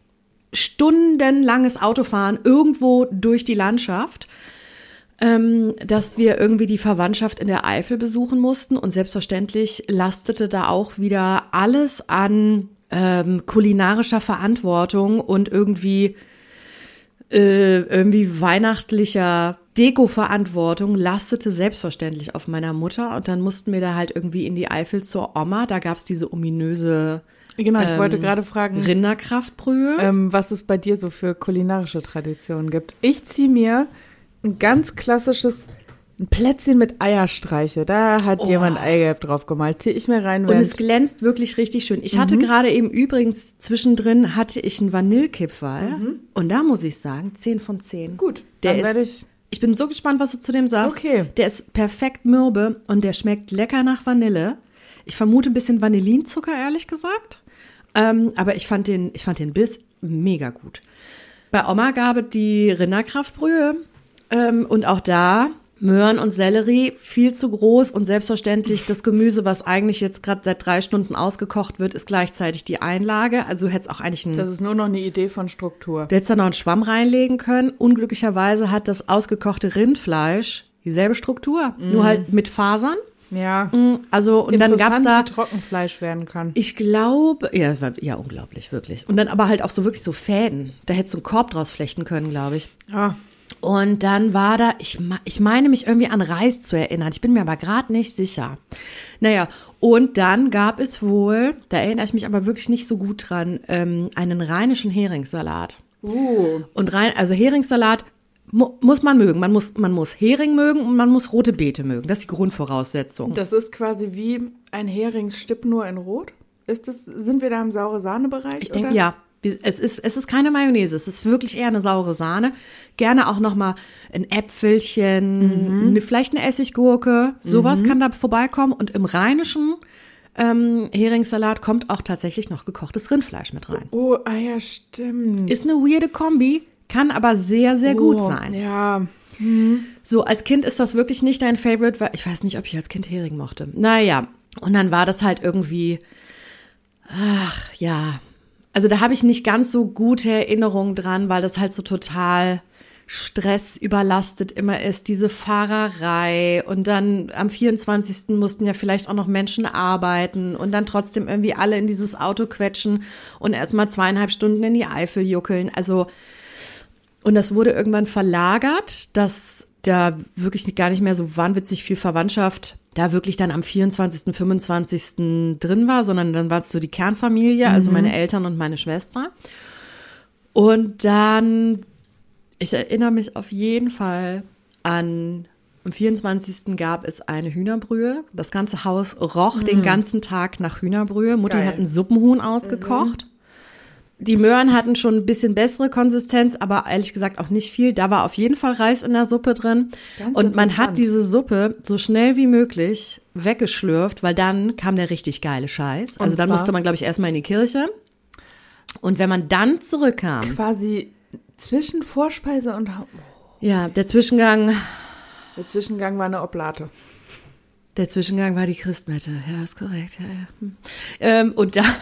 stundenlanges Autofahren irgendwo durch die Landschaft, ähm, dass wir irgendwie die Verwandtschaft in der Eifel besuchen mussten. Und selbstverständlich lastete da auch wieder alles an ähm, kulinarischer Verantwortung und irgendwie Äh, irgendwie weihnachtlicher Deko-Verantwortung lastete selbstverständlich auf meiner Mutter und dann mussten wir da halt irgendwie in die Eifel zur Oma, da gab's diese ominöse Genau, ich ähm, wollte gerade fragen, Rinderkraftbrühe. Ähm, was es bei dir so für kulinarische Traditionen gibt. Ich ziehe mir ein ganz klassisches ein Plätzchen mit Eierstreiche. Da hat Oh. jemand Eigelb drauf gemalt. Ziehe ich mir rein. Und es glänzt wirklich richtig schön. Ich hatte Mhm. gerade eben übrigens zwischendrin hatte ich einen Vanillekipferl Mhm. und da muss ich sagen, zehn von zehn. Gut, Der dann werde ist, ich. ich bin so gespannt, was du zu dem sagst. Okay. Der ist perfekt mürbe und der schmeckt lecker nach Vanille. Ich vermute ein bisschen Vanillinzucker, ehrlich gesagt. Ähm, aber ich fand den, ich fand den Biss mega gut. Bei Oma gab es die Rinderkraftbrühe ähm, und auch da Möhren und Sellerie viel zu groß und selbstverständlich das Gemüse, was eigentlich jetzt gerade seit drei Stunden ausgekocht wird, ist gleichzeitig die Einlage. Also du hättest auch eigentlich einen, Das ist nur noch eine Idee von Struktur. du hättest da noch einen Schwamm reinlegen können. Unglücklicherweise hat das ausgekochte Rindfleisch dieselbe Struktur, Mm. nur halt mit Fasern. Ja. Also und dann gab's da, wie Trockenfleisch werden kann. ich glaube, ja, es war ja unglaublich, wirklich. Und dann aber halt auch so wirklich so Fäden. Da hättest du einen Korb draus flechten können, glaube ich. Ja. Und dann war da, ich, ich meine mich irgendwie an Reis zu erinnern. Ich bin mir aber gerade nicht sicher. Naja, und dann gab es wohl, da erinnere ich mich aber wirklich nicht so gut dran, ähm, einen rheinischen Heringssalat. Uh. Und rein, also Heringssalat mu muss man mögen. Man muss, man muss Hering mögen und man muss rote Beete mögen. Das ist die Grundvoraussetzung. Das ist quasi wie ein Heringsstipp nur in Rot. Ist das, sind wir da im saure Sahne-Bereich? Ich denke, oder? ja. Es ist, es ist keine Mayonnaise, es ist wirklich eher eine saure Sahne. Gerne auch noch mal ein Äpfelchen, mhm. vielleicht eine Essiggurke, sowas mhm. kann da vorbeikommen. Und im rheinischen ähm, Heringssalat kommt auch tatsächlich noch gekochtes Rindfleisch mit rein. Oh, ah ja, stimmt. Ist eine weirde Kombi, kann aber sehr, sehr gut Oh, sein. Ja. Hm. So, als Kind ist das wirklich nicht dein Favorite, weil ich weiß nicht, ob ich als Kind Hering mochte. Naja, und dann war das halt irgendwie, ach ja, also da habe ich nicht ganz so gute Erinnerungen dran, weil das halt so total stressüberlastet immer ist, diese Fahrerei und dann am vierundzwanzigsten mussten ja vielleicht auch noch Menschen arbeiten und dann trotzdem irgendwie alle in dieses Auto quetschen und erstmal zweieinhalb Stunden in die Eifel juckeln. Also, und das wurde irgendwann verlagert, dass da wirklich gar nicht mehr so wahnwitzig viel Verwandtschaft da wirklich dann am vierundzwanzigsten, fünfundzwanzigsten drin war, sondern dann war es so die Kernfamilie, also meine Eltern und meine Schwester. Und dann, ich erinnere mich auf jeden Fall an, am vierundzwanzigsten gab es eine Hühnerbrühe. Das ganze Haus roch mhm. den ganzen Tag nach Hühnerbrühe. Mutti Geil. hat ein Suppenhuhn ausgekocht. Mhm. Die Möhren hatten schon ein bisschen bessere Konsistenz, aber ehrlich gesagt auch nicht viel. Da war auf jeden Fall Reis in der Suppe drin. Ganz und man hat diese Suppe so schnell wie möglich weggeschlürft, weil dann kam der richtig geile Scheiß. Also dann musste man, glaube ich, erstmal in die Kirche. Und wenn man dann zurückkam. Quasi zwischen Vorspeise und Haupt. Ja, der Zwischengang. Der Zwischengang war eine Oblate. Der Zwischengang war die Christmette. Ja, ist korrekt. Ja, ja. Hm. Ähm, und dann.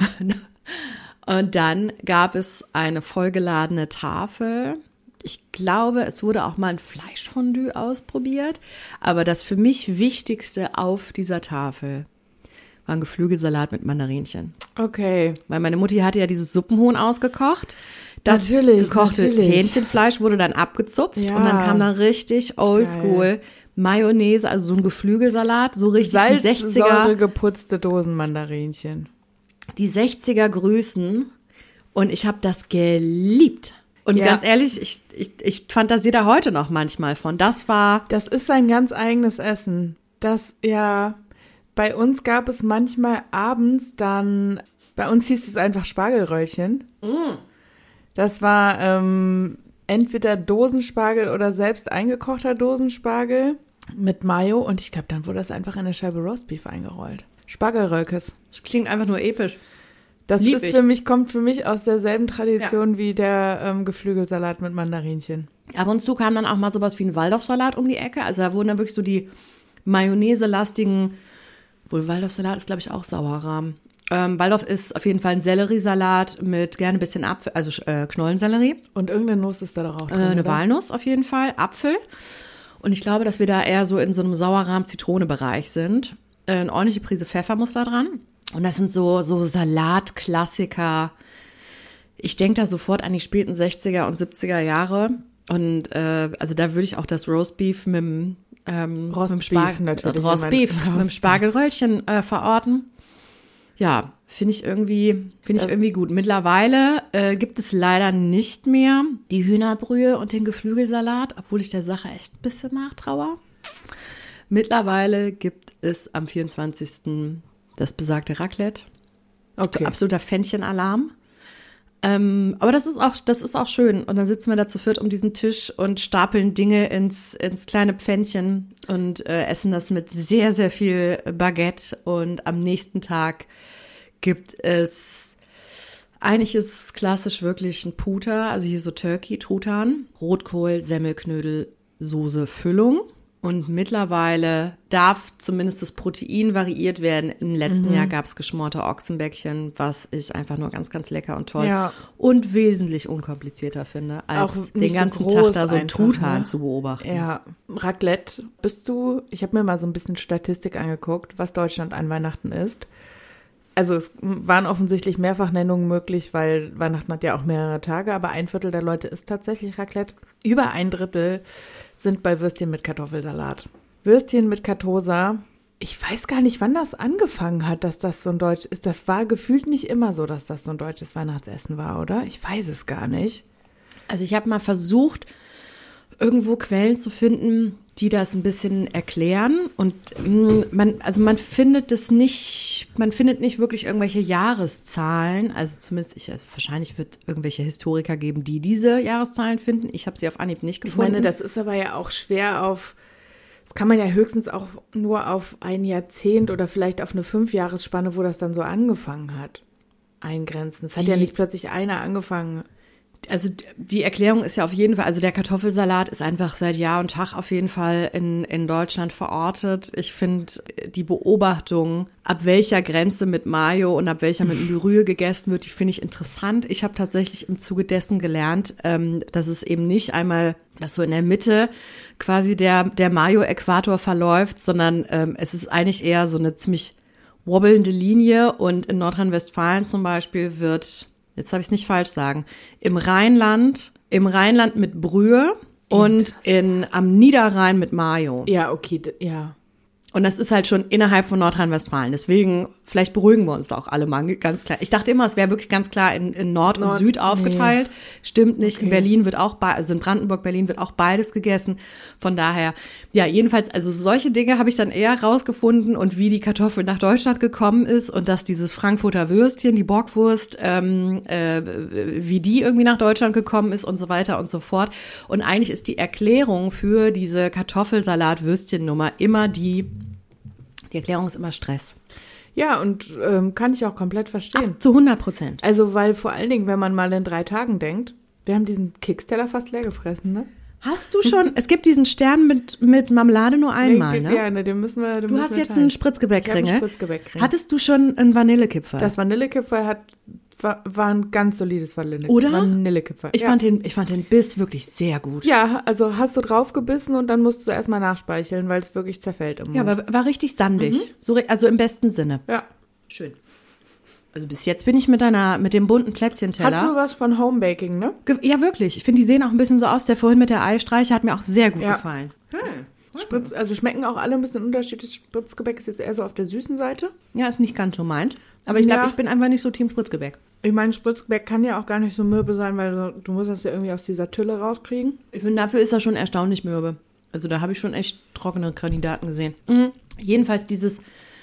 Und dann gab es eine vollgeladene Tafel. Ich glaube, es wurde auch mal ein Fleischfondue ausprobiert. Aber das für mich Wichtigste auf dieser Tafel war ein Geflügelsalat mit Mandarinchen. Okay. Weil meine Mutti hatte ja dieses Suppenhuhn ausgekocht. Das natürlich, gekochte natürlich. Hähnchenfleisch wurde dann abgezupft. Ja. Und dann kam da richtig oldschool Mayonnaise, also so ein Geflügelsalat, so richtig die sechziger. Salzsäure geputzte Dosenmandarinchen. Die sechziger Grüßen und ich habe das geliebt. Und ja. ganz ehrlich, ich, ich, ich fantasiere da heute noch manchmal von. Das war... Das ist ein ganz eigenes Essen. Das, ja, bei uns gab es manchmal abends dann, bei uns hieß es einfach Spargelröllchen. Mm. Das war ähm, entweder Dosenspargel oder selbst eingekochter Dosenspargel mit Mayo und ich glaube, dann wurde das einfach in eine Scheibe Roastbeef eingerollt. Spargelröllkes. Das klingt einfach nur episch. Das Lieb ist ich. für mich, kommt für mich aus derselben Tradition Ja. wie der ähm, Geflügelsalat mit Mandarinchen. Ab und zu kam dann auch mal sowas wie ein Waldorfsalat um die Ecke. Also da wurden dann wirklich so die Mayonnaise-lastigen, wohl Waldorfsalat ist, glaube ich, auch Sauerrahm. Ähm, Waldorf ist auf jeden Fall ein Selleriesalat mit gerne ein bisschen Apfel, also äh, Knollensellerie. Und irgendeine Nuss ist da doch auch drin, Äh, eine oder? Walnuss auf jeden Fall, Apfel. Und ich glaube, dass wir da eher so in so einem Sauerrahm-Zitrone-Bereich sind. Äh, eine ordentliche Prise Pfeffer muss da dran. Und das sind so, so Salatklassiker. Ich denke da sofort an die späten sechziger und siebziger Jahre. Und äh, also da würde ich auch das Roastbeef mit dem ähm, Rostbeef mit dem Spar- natürlich. äh, Rostbeef Roastbeef. mit dem Spargelröllchen äh, verorten. Ja, finde ich irgendwie, finde ich irgendwie gut. Mittlerweile äh, gibt es leider nicht mehr die Hühnerbrühe und den Geflügelsalat, obwohl ich der Sache echt ein bisschen nachtraue. Mittlerweile gibt es am vierundzwanzigsten das besagte Raclette. Okay. Absoluter Pfännchenalarm. Ähm, aber das ist auch, das ist auch schön. Und dann sitzen wir da zu viert um diesen Tisch und stapeln Dinge ins, ins kleine Pfännchen und äh, essen das mit sehr, sehr viel Baguette. Und am nächsten Tag gibt es, eigentlich ist es klassisch wirklich ein Puter, also hier so Turkey, Truthahn, Rotkohl, Semmelknödel, Soße, Füllung. Und mittlerweile darf zumindest das Protein variiert werden. Im letzten mhm. Jahr gab es geschmorte Ochsenbäckchen, was ich einfach nur ganz, ganz lecker und toll Ja. und wesentlich unkomplizierter finde, als Auch den nicht so ganzen groß Tag da so einen einfach, Truthahn ne? zu beobachten. Ja, Raclette, bist du, ich habe mir mal so ein bisschen Statistik angeguckt, was Deutschland an Weihnachten ist. Also es waren offensichtlich Mehrfachnennungen möglich, weil Weihnachten hat ja auch mehrere Tage, aber ein Viertel der Leute isst tatsächlich Raclette. Über ein Drittel sind bei Würstchen mit Kartoffelsalat. Würstchen mit Kartosa. Ich weiß gar nicht, wann das angefangen hat, dass das so ein deutsch ist. Das war gefühlt nicht immer so, dass das so ein deutsches Weihnachtsessen war, oder? Ich weiß es gar nicht. Also ich habe mal versucht, irgendwo Quellen zu finden, die das ein bisschen erklären. Und mh, man, also man findet es nicht, man findet nicht wirklich irgendwelche Jahreszahlen. Also zumindest, ich, also wahrscheinlich wird irgendwelche Historiker geben, die diese Jahreszahlen finden. Ich habe sie auf Anhieb nicht Ich gefunden. meine, das ist aber ja auch schwer auf, das kann man ja höchstens auch nur auf ein Jahrzehnt oder vielleicht auf eine Fünfjahresspanne, wo das dann so angefangen hat, eingrenzen. Es hat Die- ja nicht plötzlich einer angefangen. Also die Erklärung ist ja auf jeden Fall, also der Kartoffelsalat ist einfach seit Jahr und Tag auf jeden Fall in, in Deutschland verortet. Ich finde die Beobachtung, ab welcher Grenze mit Mayo und ab welcher mit Brühe gegessen wird, die finde ich interessant. Ich habe tatsächlich im Zuge dessen gelernt, ähm, dass es eben nicht einmal, dass so in der Mitte quasi der, der Mayo-Äquator verläuft, sondern ähm, es ist eigentlich eher so eine ziemlich wobbelnde Linie und in Nordrhein-Westfalen zum Beispiel wird, jetzt darf ich es nicht falsch sagen, im Rheinland, im Rheinland mit Brühe und in, am Niederrhein mit Mayo. Ja, okay, d- ja. Und das ist halt schon innerhalb von Nordrhein-Westfalen. Deswegen, vielleicht beruhigen wir uns da auch alle mal ganz klar. Ich dachte immer, es wäre wirklich ganz klar in, in Nord, Nord und Süd aufgeteilt. Nee. Stimmt nicht. Okay. In Berlin wird auch, be- also in Brandenburg, Berlin wird auch beides gegessen. Von daher, ja, jedenfalls, also solche Dinge habe ich dann eher rausgefunden und wie die Kartoffel nach Deutschland gekommen ist und dass dieses Frankfurter Würstchen, die Bockwurst, ähm, äh, wie die irgendwie nach Deutschland gekommen ist und so weiter und so fort. Und eigentlich ist die Erklärung für diese Kartoffelsalat-Würstchen-Nummer immer die, Die Erklärung ist immer Stress. Ja, und ähm, kann ich auch komplett verstehen. Ab zu hundert Prozent. Also, weil vor allen Dingen, wenn man mal in drei Tagen denkt, wir haben diesen Keksteller fast leer gefressen, ne? Hast du schon, es gibt diesen Stern mit, mit Marmelade nur einmal, nee, ne? Ja, ne, den müssen wir, den Du müssen hast wir jetzt teilen. einen Spritzgebäckringel. Ich hab einen Spritzgebäckringel. Hattest du schon einen Vanillekipferl? Das Vanillekipferl hat, war, war ein ganz solides Vanille- Oder? Vanillekipferl. Ich, ja. fand den, ich fand den Biss wirklich sehr gut. Ja, also hast du draufgebissen und dann musst du erstmal nachspeicheln, weil es wirklich zerfällt im Mund. Ja, aber war richtig sandig. Mhm. So, also im besten Sinne. Ja. Schön. Also bis jetzt bin ich mit deiner, mit dem bunten Plätzchenteller. Hat sowas von Homebaking, ne? Ge- Ja, wirklich. Ich finde, die sehen auch ein bisschen so aus. Der vorhin mit der Eistreiche hat mir auch sehr gut Ja. gefallen. Hm. Spritz, also schmecken auch alle ein bisschen unterschiedlich. Spritzgebäck ist jetzt eher so auf der süßen Seite. Ja, ist nicht ganz so meint. Aber ich glaube, Ja. ich bin einfach nicht so Team Spritzgebäck. Ich meine, Spritzgebäck kann ja auch gar nicht so mürbe sein, weil du, du musst das ja irgendwie aus dieser Tülle rauskriegen. Ich finde, dafür ist er schon erstaunlich mürbe. Also da habe ich schon echt trockene Kandidaten gesehen. Mhm. Jedenfalls dieses,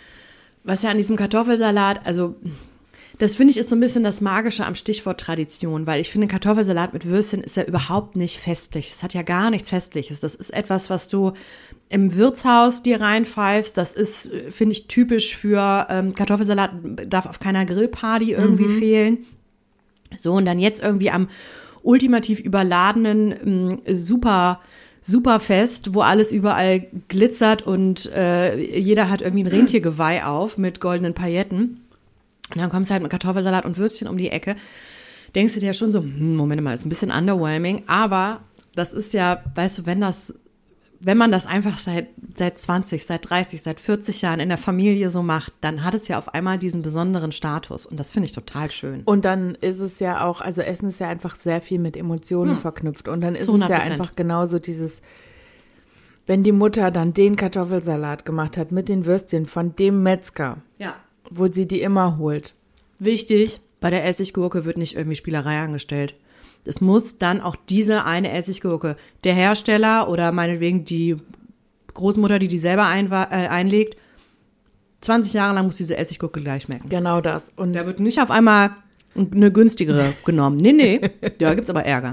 was ja an diesem Kartoffelsalat, also das finde ich ist so ein bisschen das Magische am Stichwort Tradition, weil ich finde, Kartoffelsalat mit Würstchen ist ja überhaupt nicht festlich. Es hat ja gar nichts Festliches. Das ist etwas, was du im Wirtshaus dir reinpfeifst. Das ist, finde ich, typisch für ähm, Kartoffelsalat, darf auf keiner Grillparty irgendwie mhm. fehlen. So, und dann jetzt irgendwie am ultimativ überladenen, ähm, super super fest, wo alles überall glitzert und äh, jeder hat irgendwie ein Rentiergeweih auf mit goldenen Pailletten. Und dann kommst du halt mit Kartoffelsalat und Würstchen um die Ecke. Denkst du dir ja schon so, hm, Moment mal, ist ein bisschen underwhelming. Aber das ist ja, weißt du, wenn das, wenn man das einfach seit, seit zwanzig, seit dreißig, seit vierzig Jahren in der Familie so macht, dann hat es ja auf einmal diesen besonderen Status. Und das finde ich total schön. Und dann ist es ja auch, also Essen ist ja einfach sehr viel mit Emotionen hm. verknüpft. Und dann ist hundert Prozent. Es ja einfach genauso dieses, wenn die Mutter dann den Kartoffelsalat gemacht hat mit den Würstchen von dem Metzger. Ja. Wo sie die immer holt. Wichtig, bei der Essiggurke wird nicht irgendwie Spielerei angestellt. Es muss dann auch diese eine Essiggurke, der Hersteller oder meinetwegen die Großmutter, die die selber einwa- äh, einlegt, zwanzig Jahre lang muss diese Essiggurke gleich schmecken. Genau das. Und da wird nicht auf einmal eine günstigere genommen. Nee, nee, da gibt's aber Ärger.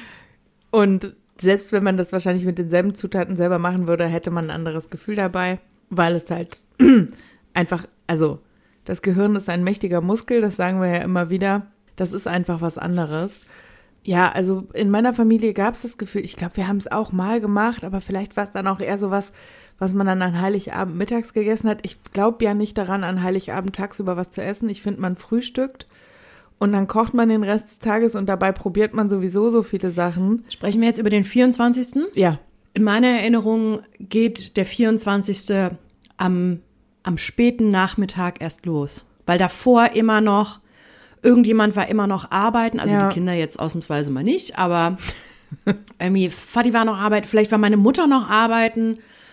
Und selbst wenn man das wahrscheinlich mit denselben Zutaten selber machen würde, hätte man ein anderes Gefühl dabei, weil es halt einfach, also das Gehirn ist ein mächtiger Muskel, das sagen wir ja immer wieder. Das ist einfach was anderes. Ja, also in meiner Familie gab es das Gefühl, ich glaube, wir haben es auch mal gemacht, aber vielleicht war es dann auch eher so was, was man dann an Heiligabend mittags gegessen hat. Ich glaube ja nicht daran, an Heiligabend tagsüber was zu essen. Ich finde, man frühstückt und dann kocht man den Rest des Tages und dabei probiert man sowieso so viele Sachen. Sprechen wir jetzt über den vierundzwanzigsten? Ja. In meiner Erinnerung geht der vierundzwanzigste am am späten Nachmittag erst los, weil davor immer noch, irgendjemand war immer noch arbeiten, also ja. Die Kinder jetzt ausnahmsweise mal nicht, aber irgendwie, Vati war noch arbeiten, vielleicht war meine Mutter noch arbeiten,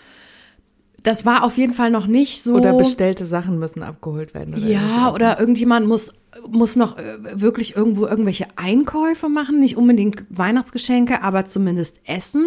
das war auf jeden Fall noch nicht so. Oder bestellte Sachen müssen abgeholt werden. Oder ja, oder irgendjemand muss, muss noch wirklich irgendwo irgendwelche Einkäufe machen, nicht unbedingt Weihnachtsgeschenke, aber zumindest Essen.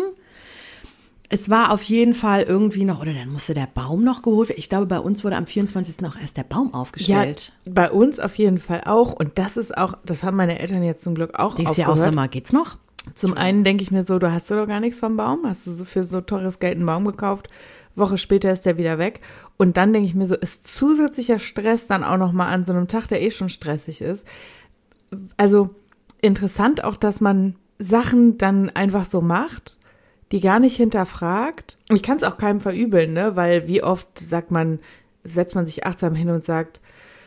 Es war auf jeden Fall irgendwie noch, oder dann musste der Baum noch geholt werden. Ich glaube, bei uns wurde am vierundzwanzigsten auch erst der Baum aufgestellt. Ja, bei uns auf jeden Fall auch. Und das ist auch, das haben meine Eltern jetzt zum Glück auch aufgehört. Denkst du ja auch, sag mal, geht's noch? Zum einen denke ich mir so, du hast doch gar nichts vom Baum. Hast du so für so teures Geld einen Baum gekauft. Woche später ist der wieder weg. Und dann denke ich mir so, ist zusätzlicher Stress dann auch noch mal an so einem Tag, der eh schon stressig ist. Also interessant auch, dass man Sachen dann einfach so macht, die gar nicht hinterfragt. Ich kann es auch keinem verübeln, ne? Weil wie oft sagt man, setzt man sich achtsam hin und sagt,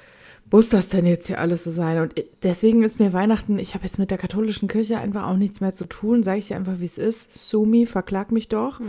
muss das denn jetzt hier alles so sein? Und deswegen ist mir Weihnachten, ich habe jetzt mit der katholischen Kirche einfach auch nichts mehr zu tun, sage ich dir einfach, wie es ist. Sue me, verklag mich doch. Mhm.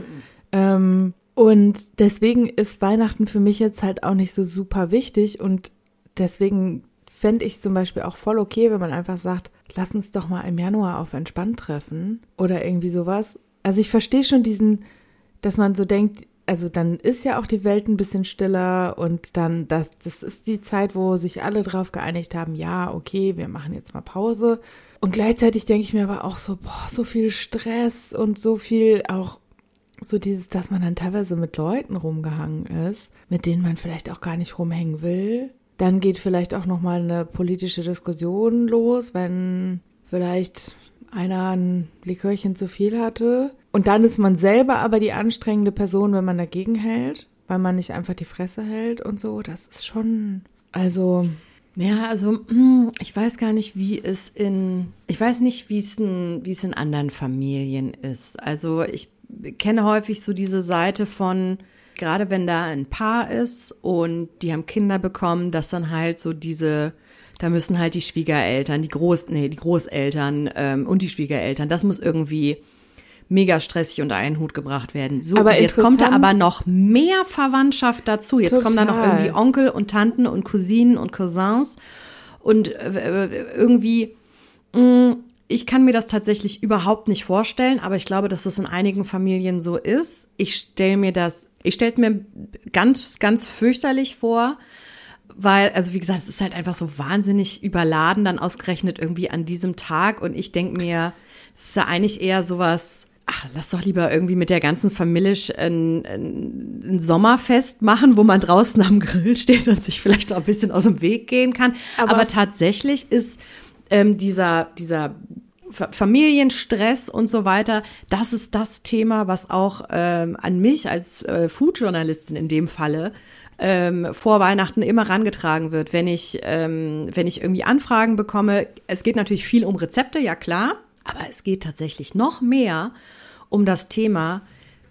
Ähm, und deswegen ist Weihnachten für mich jetzt halt auch nicht so super wichtig und deswegen fände ich zum Beispiel auch voll okay, wenn man einfach sagt, lass uns doch mal im Januar auf entspannt treffen oder irgendwie sowas. Also ich verstehe schon diesen, dass man so denkt, also dann ist ja auch die Welt ein bisschen stiller und dann, das, das ist die Zeit, wo sich alle drauf geeinigt haben, ja, okay, wir machen jetzt mal Pause. Und gleichzeitig denke ich mir aber auch so, boah, so viel Stress und so viel auch so dieses, dass man dann teilweise mit Leuten rumgehangen ist, mit denen man vielleicht auch gar nicht rumhängen will. Dann geht vielleicht auch nochmal eine politische Diskussion los, wenn vielleicht einer ein Likörchen zu viel hatte. Und dann ist man selber aber die anstrengende Person, wenn man dagegen hält, weil man nicht einfach die Fresse hält und so. Das ist schon, also... Ja, also ich weiß gar nicht, wie es in, ich weiß nicht, wie es in, wie es in anderen Familien ist. Also ich kenne häufig so diese Seite von, gerade wenn da ein Paar ist und die haben Kinder bekommen, dass dann halt so diese, da müssen halt die Schwiegereltern, die Groß, nee, die Großeltern ähm, und die Schwiegereltern, das muss irgendwie mega stressig unter einen Hut gebracht werden. So, aber jetzt kommt da aber noch mehr Verwandtschaft dazu. Jetzt Total. Kommen da noch irgendwie Onkel und Tanten und Cousinen und Cousins und äh, irgendwie, mh, ich kann mir das tatsächlich überhaupt nicht vorstellen, aber ich glaube, dass das in einigen Familien so ist. Ich stelle mir das, ich stelle es mir ganz, ganz fürchterlich vor, weil, also wie gesagt, es ist halt einfach so wahnsinnig überladen, dann ausgerechnet irgendwie an diesem Tag und ich denke mir, es ist ja eigentlich eher sowas, ach, lass doch lieber irgendwie mit der ganzen Familie ein, ein, ein Sommerfest machen, wo man draußen am Grill steht und sich vielleicht auch ein bisschen aus dem Weg gehen kann. Aber, Aber tatsächlich ist ähm, dieser, dieser Familienstress und so weiter, das ist das Thema, was auch ähm, an mich als äh, Food-Journalistin in dem Falle ähm, vor Weihnachten immer rangetragen wird, wenn ich, ähm, wenn ich irgendwie Anfragen bekomme. Es geht natürlich viel um Rezepte, ja klar, aber es geht tatsächlich noch mehr um das Thema,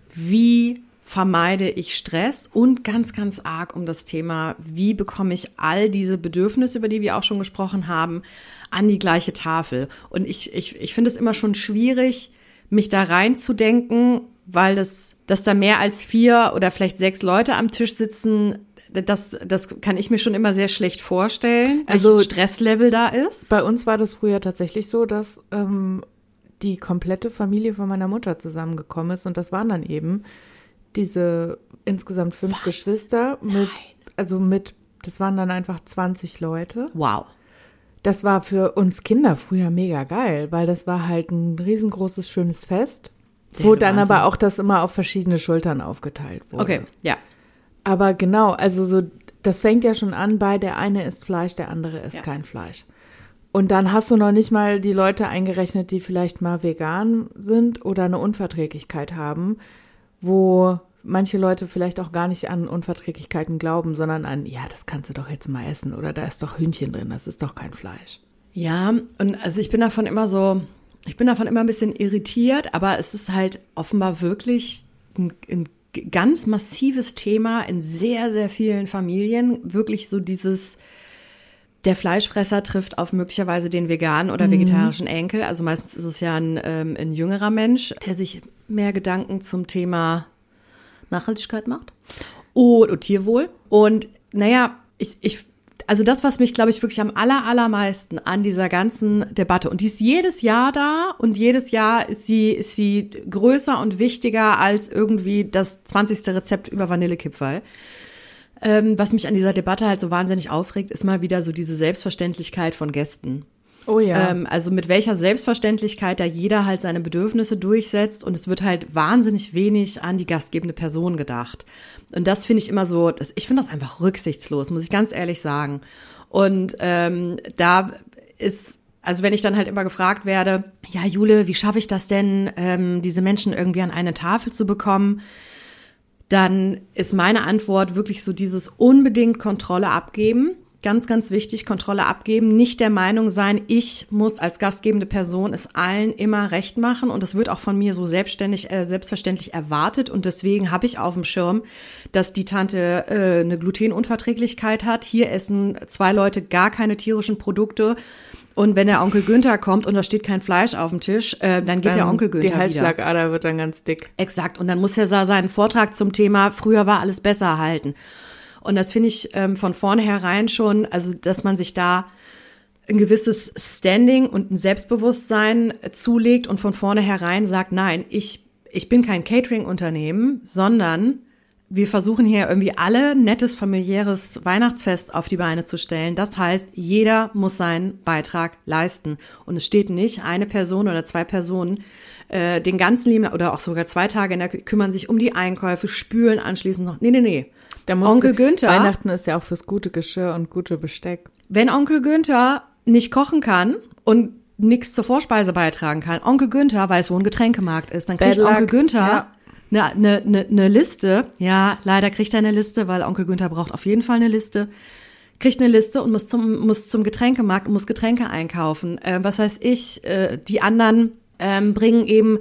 wie vermeide ich Stress und ganz, ganz arg um das Thema, wie bekomme ich all diese Bedürfnisse, über die wir auch schon gesprochen haben, an die gleiche Tafel. Und ich, ich, ich finde es immer schon schwierig, mich da reinzudenken, weil das, dass da mehr als vier oder vielleicht sechs Leute am Tisch sitzen, das, das kann ich mir schon immer sehr schlecht vorstellen, also welches Stresslevel da ist. Bei uns war das früher tatsächlich so, dass ähm, die komplette Familie von meiner Mutter zusammengekommen ist und das waren dann eben diese insgesamt fünf Was? Geschwister mit, also mit, das waren dann einfach zwanzig Leute. Wow. Das war für uns Kinder früher mega geil, weil das war halt ein riesengroßes, schönes Fest, Der wo dann Wahnsinn. Aber auch das immer auf verschiedene Schultern aufgeteilt wurde. Okay, ja. Aber genau, also so, das fängt ja schon an bei, der eine isst Fleisch, der andere isst ja. kein Fleisch. Und dann hast du noch nicht mal die Leute eingerechnet, die vielleicht mal vegan sind oder eine Unverträglichkeit haben, wo manche Leute vielleicht auch gar nicht an Unverträglichkeiten glauben, sondern an, ja, das kannst du doch jetzt mal essen oder da ist doch Hühnchen drin, das ist doch kein Fleisch. Ja, und also ich bin davon immer so, ich bin davon immer ein bisschen irritiert, aber es ist halt offenbar wirklich ein, ein ganz massives Thema in sehr, sehr vielen Familien, wirklich so dieses, der Fleischfresser trifft auf möglicherweise den veganen oder vegetarischen Enkel. Also meistens ist es ja ein, ähm, ein jüngerer Mensch, der sich mehr Gedanken zum Thema Nachhaltigkeit macht und, und Tierwohl. Und naja, ich, ich, also das, was mich, glaube ich, wirklich am aller, allermeisten an dieser ganzen Debatte, und die ist jedes Jahr da und jedes Jahr ist sie, ist sie größer und wichtiger als irgendwie das zwanzigste Rezept über Vanillekipferl. Ähm, was mich an dieser Debatte halt so wahnsinnig aufregt, ist mal wieder so diese Selbstverständlichkeit von Gästen. Oh ja. Ähm, also mit welcher Selbstverständlichkeit da jeder halt seine Bedürfnisse durchsetzt und es wird halt wahnsinnig wenig an die gastgebende Person gedacht. Und das finde ich immer so, das, ich finde das einfach rücksichtslos, muss ich ganz ehrlich sagen. Und ähm, da ist, also wenn ich dann halt immer gefragt werde, ja Jule, wie schaffe ich das denn, ähm, diese Menschen irgendwie an eine Tafel zu bekommen? Dann ist meine Antwort wirklich so dieses unbedingt Kontrolle abgeben. Ganz, ganz wichtig, Kontrolle abgeben, nicht der Meinung sein, ich muss als gastgebende Person es allen immer recht machen und das wird auch von mir so selbstständig, äh, selbstverständlich erwartet und deswegen habe ich auf dem Schirm, dass die Tante äh, eine Glutenunverträglichkeit hat. Hier essen zwei Leute gar keine tierischen Produkte und wenn der Onkel Günther kommt und da steht kein Fleisch auf dem Tisch, äh, dann geht dann der Onkel Günther die Halsschlagader wieder. wird dann ganz dick. Exakt und dann muss er seinen Vortrag zum Thema früher war alles besser halten. Und das finde ich ähm, von vornherein schon, also dass man sich da ein gewisses Standing und ein Selbstbewusstsein zulegt und von vornherein sagt, nein, ich, ich bin kein Catering-Unternehmen, sondern wir versuchen hier irgendwie alle ein nettes familiäres Weihnachtsfest auf die Beine zu stellen. Das heißt, jeder muss seinen Beitrag leisten. Und es steht nicht, eine Person oder zwei Personen äh, den ganzen Leben oder auch sogar zwei Tage in der Küche kümmern sich um die Einkäufe, spülen anschließend noch. Nee, nee, nee. Da Onkel Günther. Weihnachten ist ja auch fürs gute Geschirr und gute Besteck. Wenn Onkel Günther nicht kochen kann und nichts zur Vorspeise beitragen kann, Onkel Günther weiß, wo ein Getränkemarkt ist, dann kriegt Bad Onkel luck. Günther eine ja. ne, ne, ne Liste. Ja, leider kriegt er eine Liste, weil Onkel Günther braucht auf jeden Fall eine Liste. Kriegt eine Liste und muss zum, muss zum Getränkemarkt und muss Getränke einkaufen. Äh, was weiß ich, äh, die anderen ähm, bringen eben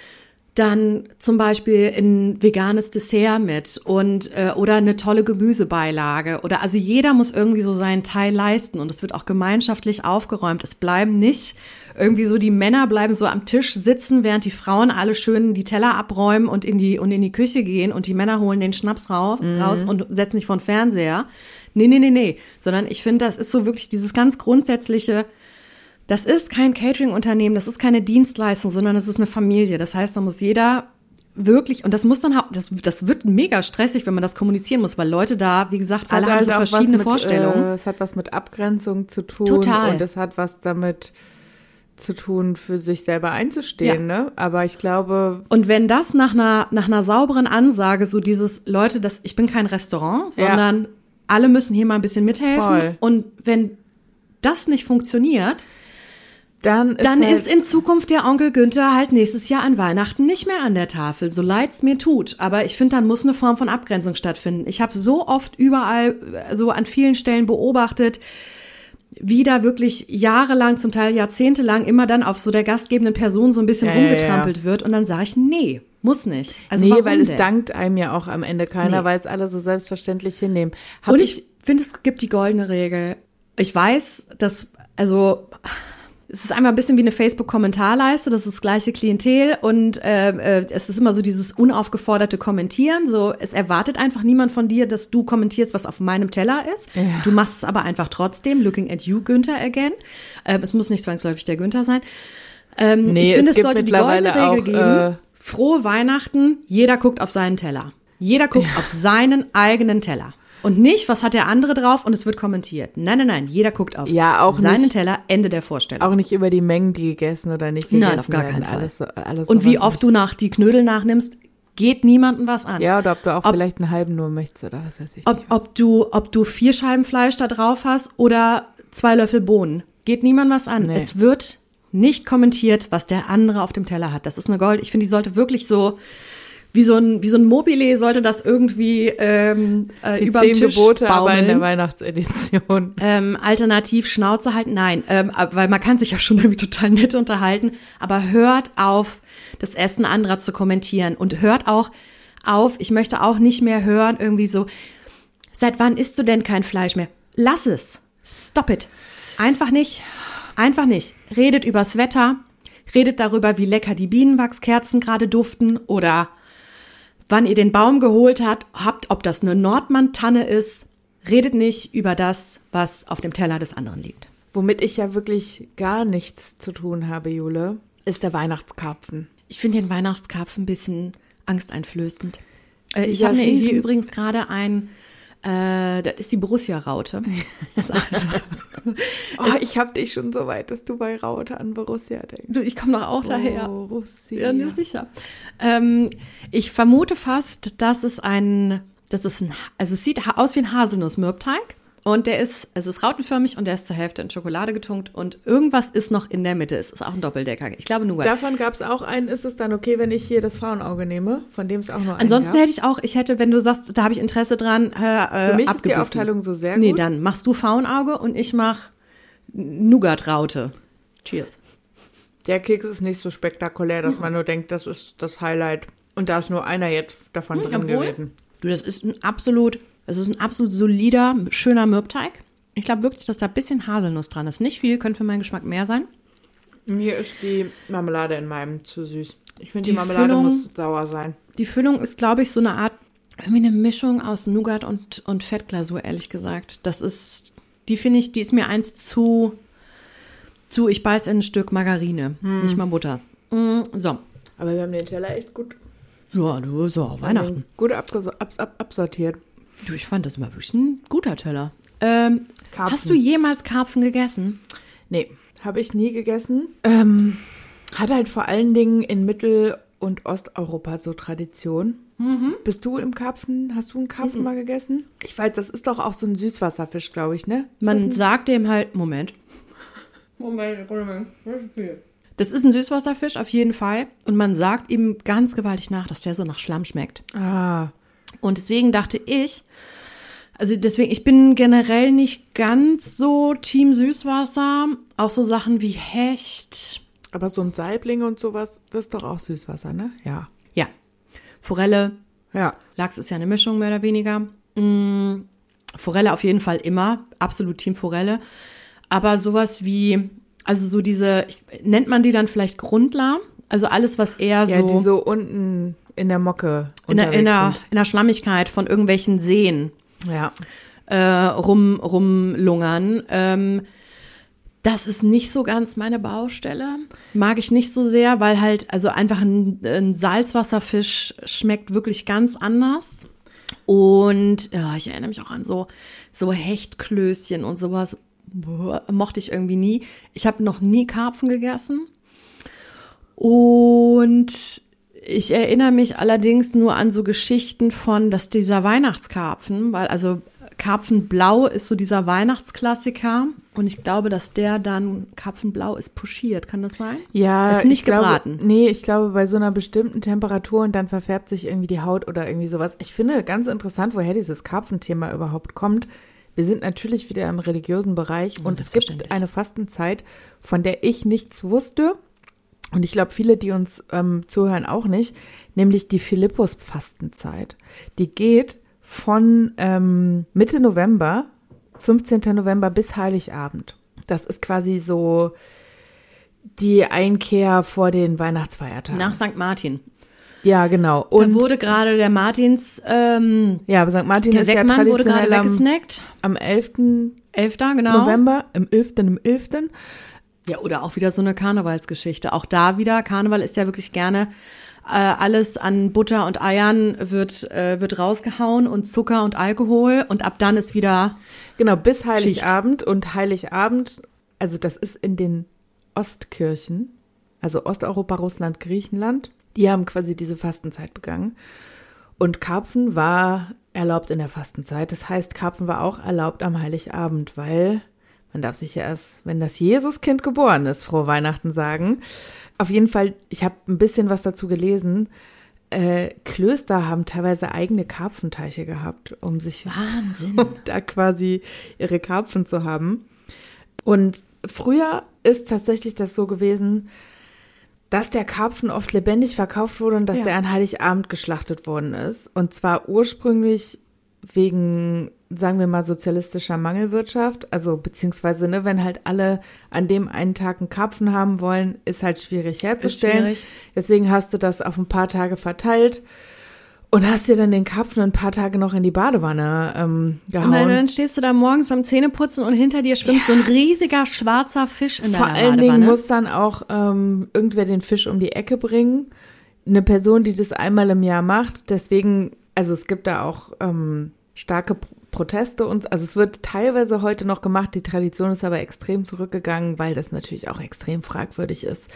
dann zum Beispiel ein veganes Dessert mit und äh, oder eine tolle Gemüsebeilage oder also jeder muss irgendwie so seinen Teil leisten und es wird auch gemeinschaftlich aufgeräumt. Es bleiben nicht irgendwie so die Männer bleiben so am Tisch sitzen, während die Frauen alle schön die Teller abräumen und in die und in die Küche gehen und die Männer holen den Schnaps raus, mhm. raus und setzen sich vor den Fernseher. Nee, nee, nee, nee, sondern ich finde, das ist so wirklich dieses ganz grundsätzliche. Das ist kein Catering-Unternehmen, das ist keine Dienstleistung, sondern es ist eine Familie. Das heißt, da muss jeder wirklich, und das muss dann, das, das wird mega stressig, wenn man das kommunizieren muss, weil Leute da, wie gesagt, alle haben so verschiedene Vorstellungen. Äh, es hat was mit Abgrenzung zu tun. Total. Und es hat was damit zu tun, für sich selber einzustehen, ja. ne? Aber ich glaube. Und wenn das nach einer, nach einer sauberen Ansage, so dieses, Leute, das, ich bin kein Restaurant, sondern ja. alle müssen hier mal ein bisschen mithelfen. Voll. Und wenn das nicht funktioniert, Dann, ist, Dann halt ist in Zukunft der Onkel Günther halt nächstes Jahr an Weihnachten nicht mehr an der Tafel, so leid's mir tut. Aber ich finde, dann muss eine Form von Abgrenzung stattfinden. Ich habe so oft überall, so an vielen Stellen beobachtet, wie da wirklich jahrelang, zum Teil jahrzehntelang immer dann auf so der gastgebenden Person so ein bisschen ja, rumgetrampelt ja, ja. wird. Und dann sage ich, nee, muss nicht. Also nee, weil denn? es dankt einem ja auch am Ende keiner, Nee. weil es alle so selbstverständlich hinnehmen. Hab Und ich finde, es gibt die goldene Regel. Ich weiß, dass, also es ist einmal ein bisschen wie eine Facebook-Kommentarleiste, das ist das gleiche Klientel und äh, äh, es ist immer so dieses unaufgeforderte Kommentieren, so es erwartet einfach niemand von dir, dass du kommentierst, was auf meinem Teller ist. Ja. Du machst es aber einfach trotzdem, looking at you, Günther, again. Ähm, es muss nicht zwangsläufig der Günther sein. Ähm, Nee, ich finde, es es, gibt sollte die goldene mittlerweile Regel auch, geben, äh, frohe Weihnachten, jeder guckt auf seinen Teller. Jeder guckt auf seinen eigenen Teller. Und nicht, was hat der andere drauf und es wird kommentiert. Nein, nein, nein, jeder guckt auf Ja, auch seinen nicht- Teller, Ende der Vorstellung. auch nicht über die Mengen, die gegessen oder nicht gegessen Nein, auf gar werden. keinen Fall. Alles, so- alles Und wie sowas oft du nach die Knödel nachnimmst, geht niemandem was an. nicht. Ja, oder ob du auch Ob- vielleicht einen halben nur möchtest oder was weiß ich Ob, nicht. ob, du, ob du vier Scheiben Fleisch da drauf hast oder zwei Löffel Bohnen, geht niemandem was an. Nee. Es wird nicht kommentiert, was der andere auf dem Teller hat. Das ist eine Gold. Ich finde, die sollte wirklich so, wie so ein, wie so ein Mobile sollte das irgendwie ähm, äh, Die über zehn den Tisch Gebote, aber in der baumeln. Weihnachtsedition. Ähm, alternativ Schnauze halten, nein, ähm, weil man kann sich ja schon irgendwie total nett unterhalten, aber hört auf, das Essen anderer zu kommentieren und hört auch auf, ich möchte auch nicht mehr hören, irgendwie so, seit wann isst du denn kein Fleisch mehr? Lass es, stop it, einfach nicht, einfach nicht. Redet übers Wetter, redet darüber, wie lecker die Bienenwachskerzen gerade duften oder wann ihr den Baum geholt habt, habt, ob das eine Nordmann-Tanne ist. Redet nicht über das, was auf dem Teller des anderen liegt. Womit ich ja wirklich gar nichts zu tun habe, Jule, ist der Weihnachtskarpfen. Ich finde den Weihnachtskarpfen ein bisschen angsteinflößend. Äh, ich Dieser habe mir hier Riesen- übrigens gerade ein, äh, das ist die Borussia-Raute. Das- Oh, ich hab dich schon so weit, dass du bei Raute an Borussia denkst. Du, ich komme doch auch daher. Borussia. Ja, nicht sicher. Ähm, ich vermute fast, dass es ein, das ist ein, also es sieht aus wie ein Haselnuss-Mürbteig Und der ist, es ist rautenförmig und der ist zur Hälfte in Schokolade getunkt und irgendwas ist noch in der Mitte. Es ist auch ein Doppeldecker. Ich glaube Nougat. Davon gab es auch einen. Ist es dann okay, wenn ich hier das Frauenauge nehme? Von dem es auch nur einen Ansonsten gab? hätte ich auch, ich hätte, wenn du sagst, da habe ich Interesse dran, äh, Für mich abgebissen. ist die Aufteilung so sehr gut. Nee, dann machst du Frauenauge und ich mach Nougat-Raute. Cheers. Der Keks ist nicht so spektakulär, dass man nur denkt, das ist das Highlight. Und da ist nur einer jetzt davon drin Obwohl, gewesen. Du, das ist ein absolut, das ist ein absolut solider, schöner Mürbteig. Ich glaube wirklich, dass da ein bisschen Haselnuss dran ist. Nicht viel, könnte für meinen Geschmack mehr sein. Mir ist die Marmelade in meinem zu süß. Ich finde, die, Die Marmelade Füllung- muss sauer sein. Die Füllung ist, glaube ich, so eine Art, irgendwie eine Mischung aus Nougat und, und Fettglasur, ehrlich gesagt. Das ist, die finde ich, die ist mir eins zu, zu, ich beiß in ein Stück Margarine, nicht mal Butter. Mm, so. Aber wir haben den Teller echt gut, Ja, du, so, wir haben Weihnachten. den gut abges- ab, ab, absortiert. Du, ich fand das war wirklich ein guter Teller. Ähm, Karpfen. hast du jemals Karpfen gegessen? Nee, habe ich nie gegessen. Ähm, hat halt vor allen Dingen in Mittel- und Osteuropa so Tradition. Bist du im Karpfen, hast du einen Karpfen mal gegessen? Ich weiß, das ist doch auch so ein Süßwasserfisch, glaube ich, ne? Ist Man das ein- sagt dem halt, Moment. Moment, Moment, das ist ein Süßwasserfisch auf jeden Fall. Und man sagt ihm ganz gewaltig nach, dass der so nach Schlamm schmeckt. Ah, Und deswegen dachte ich, also deswegen, ich bin generell nicht ganz so Team Süßwasser. Auch so Sachen wie Hecht. aber so ein Saibling und sowas, das ist doch auch Süßwasser, ne? Ja. Ja, Forelle. Ja. Lachs ist ja eine Mischung, mehr oder weniger. Mm, Forelle auf jeden Fall immer. Absolut Team Forelle. Aber sowas wie, also so diese, ich, nennt man die dann vielleicht Grundler? Also alles, was eher Ja, so die so unten in der Mocke in der, in, der, unterwegs in der Schlammigkeit von irgendwelchen Seen sind. Ja. äh, rum, rumlungern. Ähm, das ist nicht so ganz meine Baustelle. Mag ich nicht so sehr, weil halt, also einfach ein, ein Salzwasserfisch schmeckt wirklich ganz anders. Und ja, ich erinnere mich auch an so, so Hechtklößchen und sowas. Boah, mochte ich irgendwie nie. Ich habe noch nie Karpfen gegessen. Und ich erinnere mich allerdings nur an so Geschichten von, dass dieser Weihnachtskarpfen, weil also Karpfenblau ist so dieser Weihnachtsklassiker und ich glaube, dass der dann, Karpfenblau ist pochiert, kann das sein? Ja, Ist nicht ich glaube, gebraten. Nee, ich glaube, bei so einer bestimmten Temperatur und dann verfärbt sich irgendwie die Haut oder irgendwie sowas. Ich finde ganz interessant, woher dieses Karpfenthema überhaupt kommt. Wir sind natürlich wieder im religiösen Bereich und es gibt Selbstverständlich. eine Fastenzeit, von der ich nichts wusste. Und ich glaube, viele, die uns ähm, zuhören, auch nicht, nämlich die Philippus-Fastenzeit. Die geht von ähm, Mitte November, fünfzehnten November bis Heiligabend. Das ist quasi so die Einkehr vor den Weihnachtsfeiertagen. Nach Sankt Martin. Ja, genau. Da Und wurde gerade der Martins, ähm, ja, aber Sankt Martin der ist ja Weckmann wurde gerade traditionell am, weggesnackt. am elften Elfter, genau. November, im elften im elften Ja, oder auch wieder so eine Karnevalsgeschichte. Auch da wieder, Karneval ist ja wirklich gerne, äh, alles an Butter und Eiern wird, äh, wird rausgehauen und Zucker und Alkohol und ab dann ist wieder, Genau, bis Heiligabend. Und Heiligabend, also das ist in den Ostkirchen, also Osteuropa, Russland, Griechenland, die haben quasi diese Fastenzeit begangen. Und Karpfen war erlaubt in der Fastenzeit. Das heißt, Karpfen war auch erlaubt am Heiligabend, weil man darf sich ja erst, wenn das Jesuskind geboren ist, frohe Weihnachten sagen. Auf jeden Fall, ich habe ein bisschen was dazu gelesen. Äh, Klöster haben teilweise eigene Karpfenteiche gehabt, um sich Wahnsinn. um da quasi ihre Karpfen zu haben. Und früher ist tatsächlich das so gewesen, dass der Karpfen oft lebendig verkauft wurde und dass Ja. der an Heiligabend geschlachtet worden ist. Und zwar ursprünglich wegen, sagen wir mal, sozialistischer Mangelwirtschaft. Also beziehungsweise, ne, wenn halt alle an dem einen Tag einen Karpfen haben wollen, ist halt schwierig herzustellen. schwierig. Deswegen hast du das auf ein paar Tage verteilt und hast dir dann den Karpfen ein paar Tage noch in die Badewanne ähm, Und gehauen. dann, dann stehst du da morgens beim Zähneputzen und hinter dir schwimmt so ein riesiger schwarzer Fisch in Vor deiner allen Dingen Badewanne. muss dann auch ähm, irgendwer den Fisch um die Ecke bringen. Eine Person, die das einmal im Jahr macht. Deswegen, also es gibt da auch ähm, starke Pro- Proteste und also es wird teilweise heute noch gemacht. Die Tradition ist aber extrem zurückgegangen, weil das natürlich auch extrem fragwürdig ist,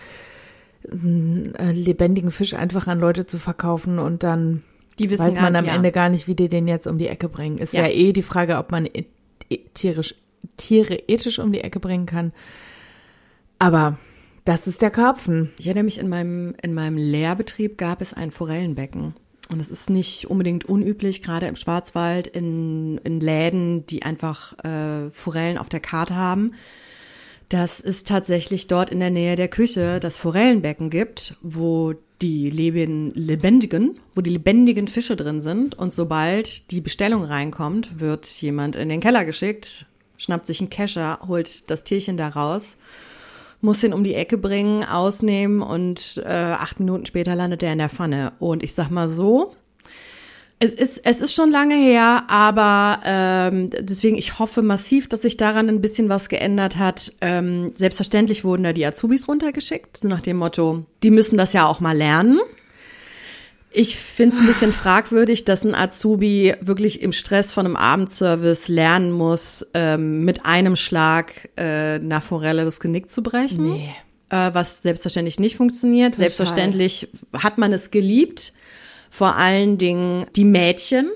einen äh, lebendigen Fisch einfach an Leute zu verkaufen und dann Die wissen weiß man gar- am ja. Ende gar nicht, wie die den jetzt um die Ecke bringen. Ist ja, Ja. eh die Frage, ob man e- e- tierisch, Tiere ethisch um die Ecke bringen kann. Aber das ist der Karpfen. Ich erinnere mich, in meinem, in meinem Lehrbetrieb gab es ein Forellenbecken. Und es ist nicht unbedingt unüblich, gerade im Schwarzwald, in, in Läden, die einfach äh, Forellen auf der Karte haben, dass es tatsächlich dort in der Nähe der Küche das Forellenbecken gibt, wo die leben, lebendigen, wo die lebendigen Fische drin sind. Und sobald die Bestellung reinkommt, wird jemand in den Keller geschickt, schnappt sich einen Kescher, holt das Tierchen da raus, muss ihn um die Ecke bringen, ausnehmen und äh, acht Minuten später landet er in der Pfanne. Und ich sag mal so, es ist, es ist schon lange her, aber ähm, deswegen, ich hoffe massiv, dass sich daran ein bisschen was geändert hat. Ähm, selbstverständlich wurden da die Azubis runtergeschickt, so nach dem Motto, die müssen das ja auch mal lernen. Ich finde es ein bisschen fragwürdig, dass ein Azubi wirklich im Stress von einem Abendservice lernen muss, ähm, mit einem Schlag äh, einer Forelle das Genick zu brechen. Nee. Äh, was selbstverständlich nicht funktioniert. Total. Selbstverständlich hat man es geliebt. Vor allen Dingen die Mädchen,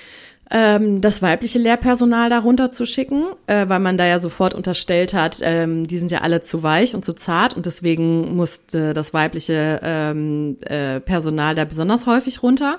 ähm, das weibliche Lehrpersonal da runterzuschicken, äh, weil man da ja sofort unterstellt hat, ähm, die sind ja alle zu weich und zu zart und deswegen musste das weibliche ähm, äh, Personal da besonders häufig runter.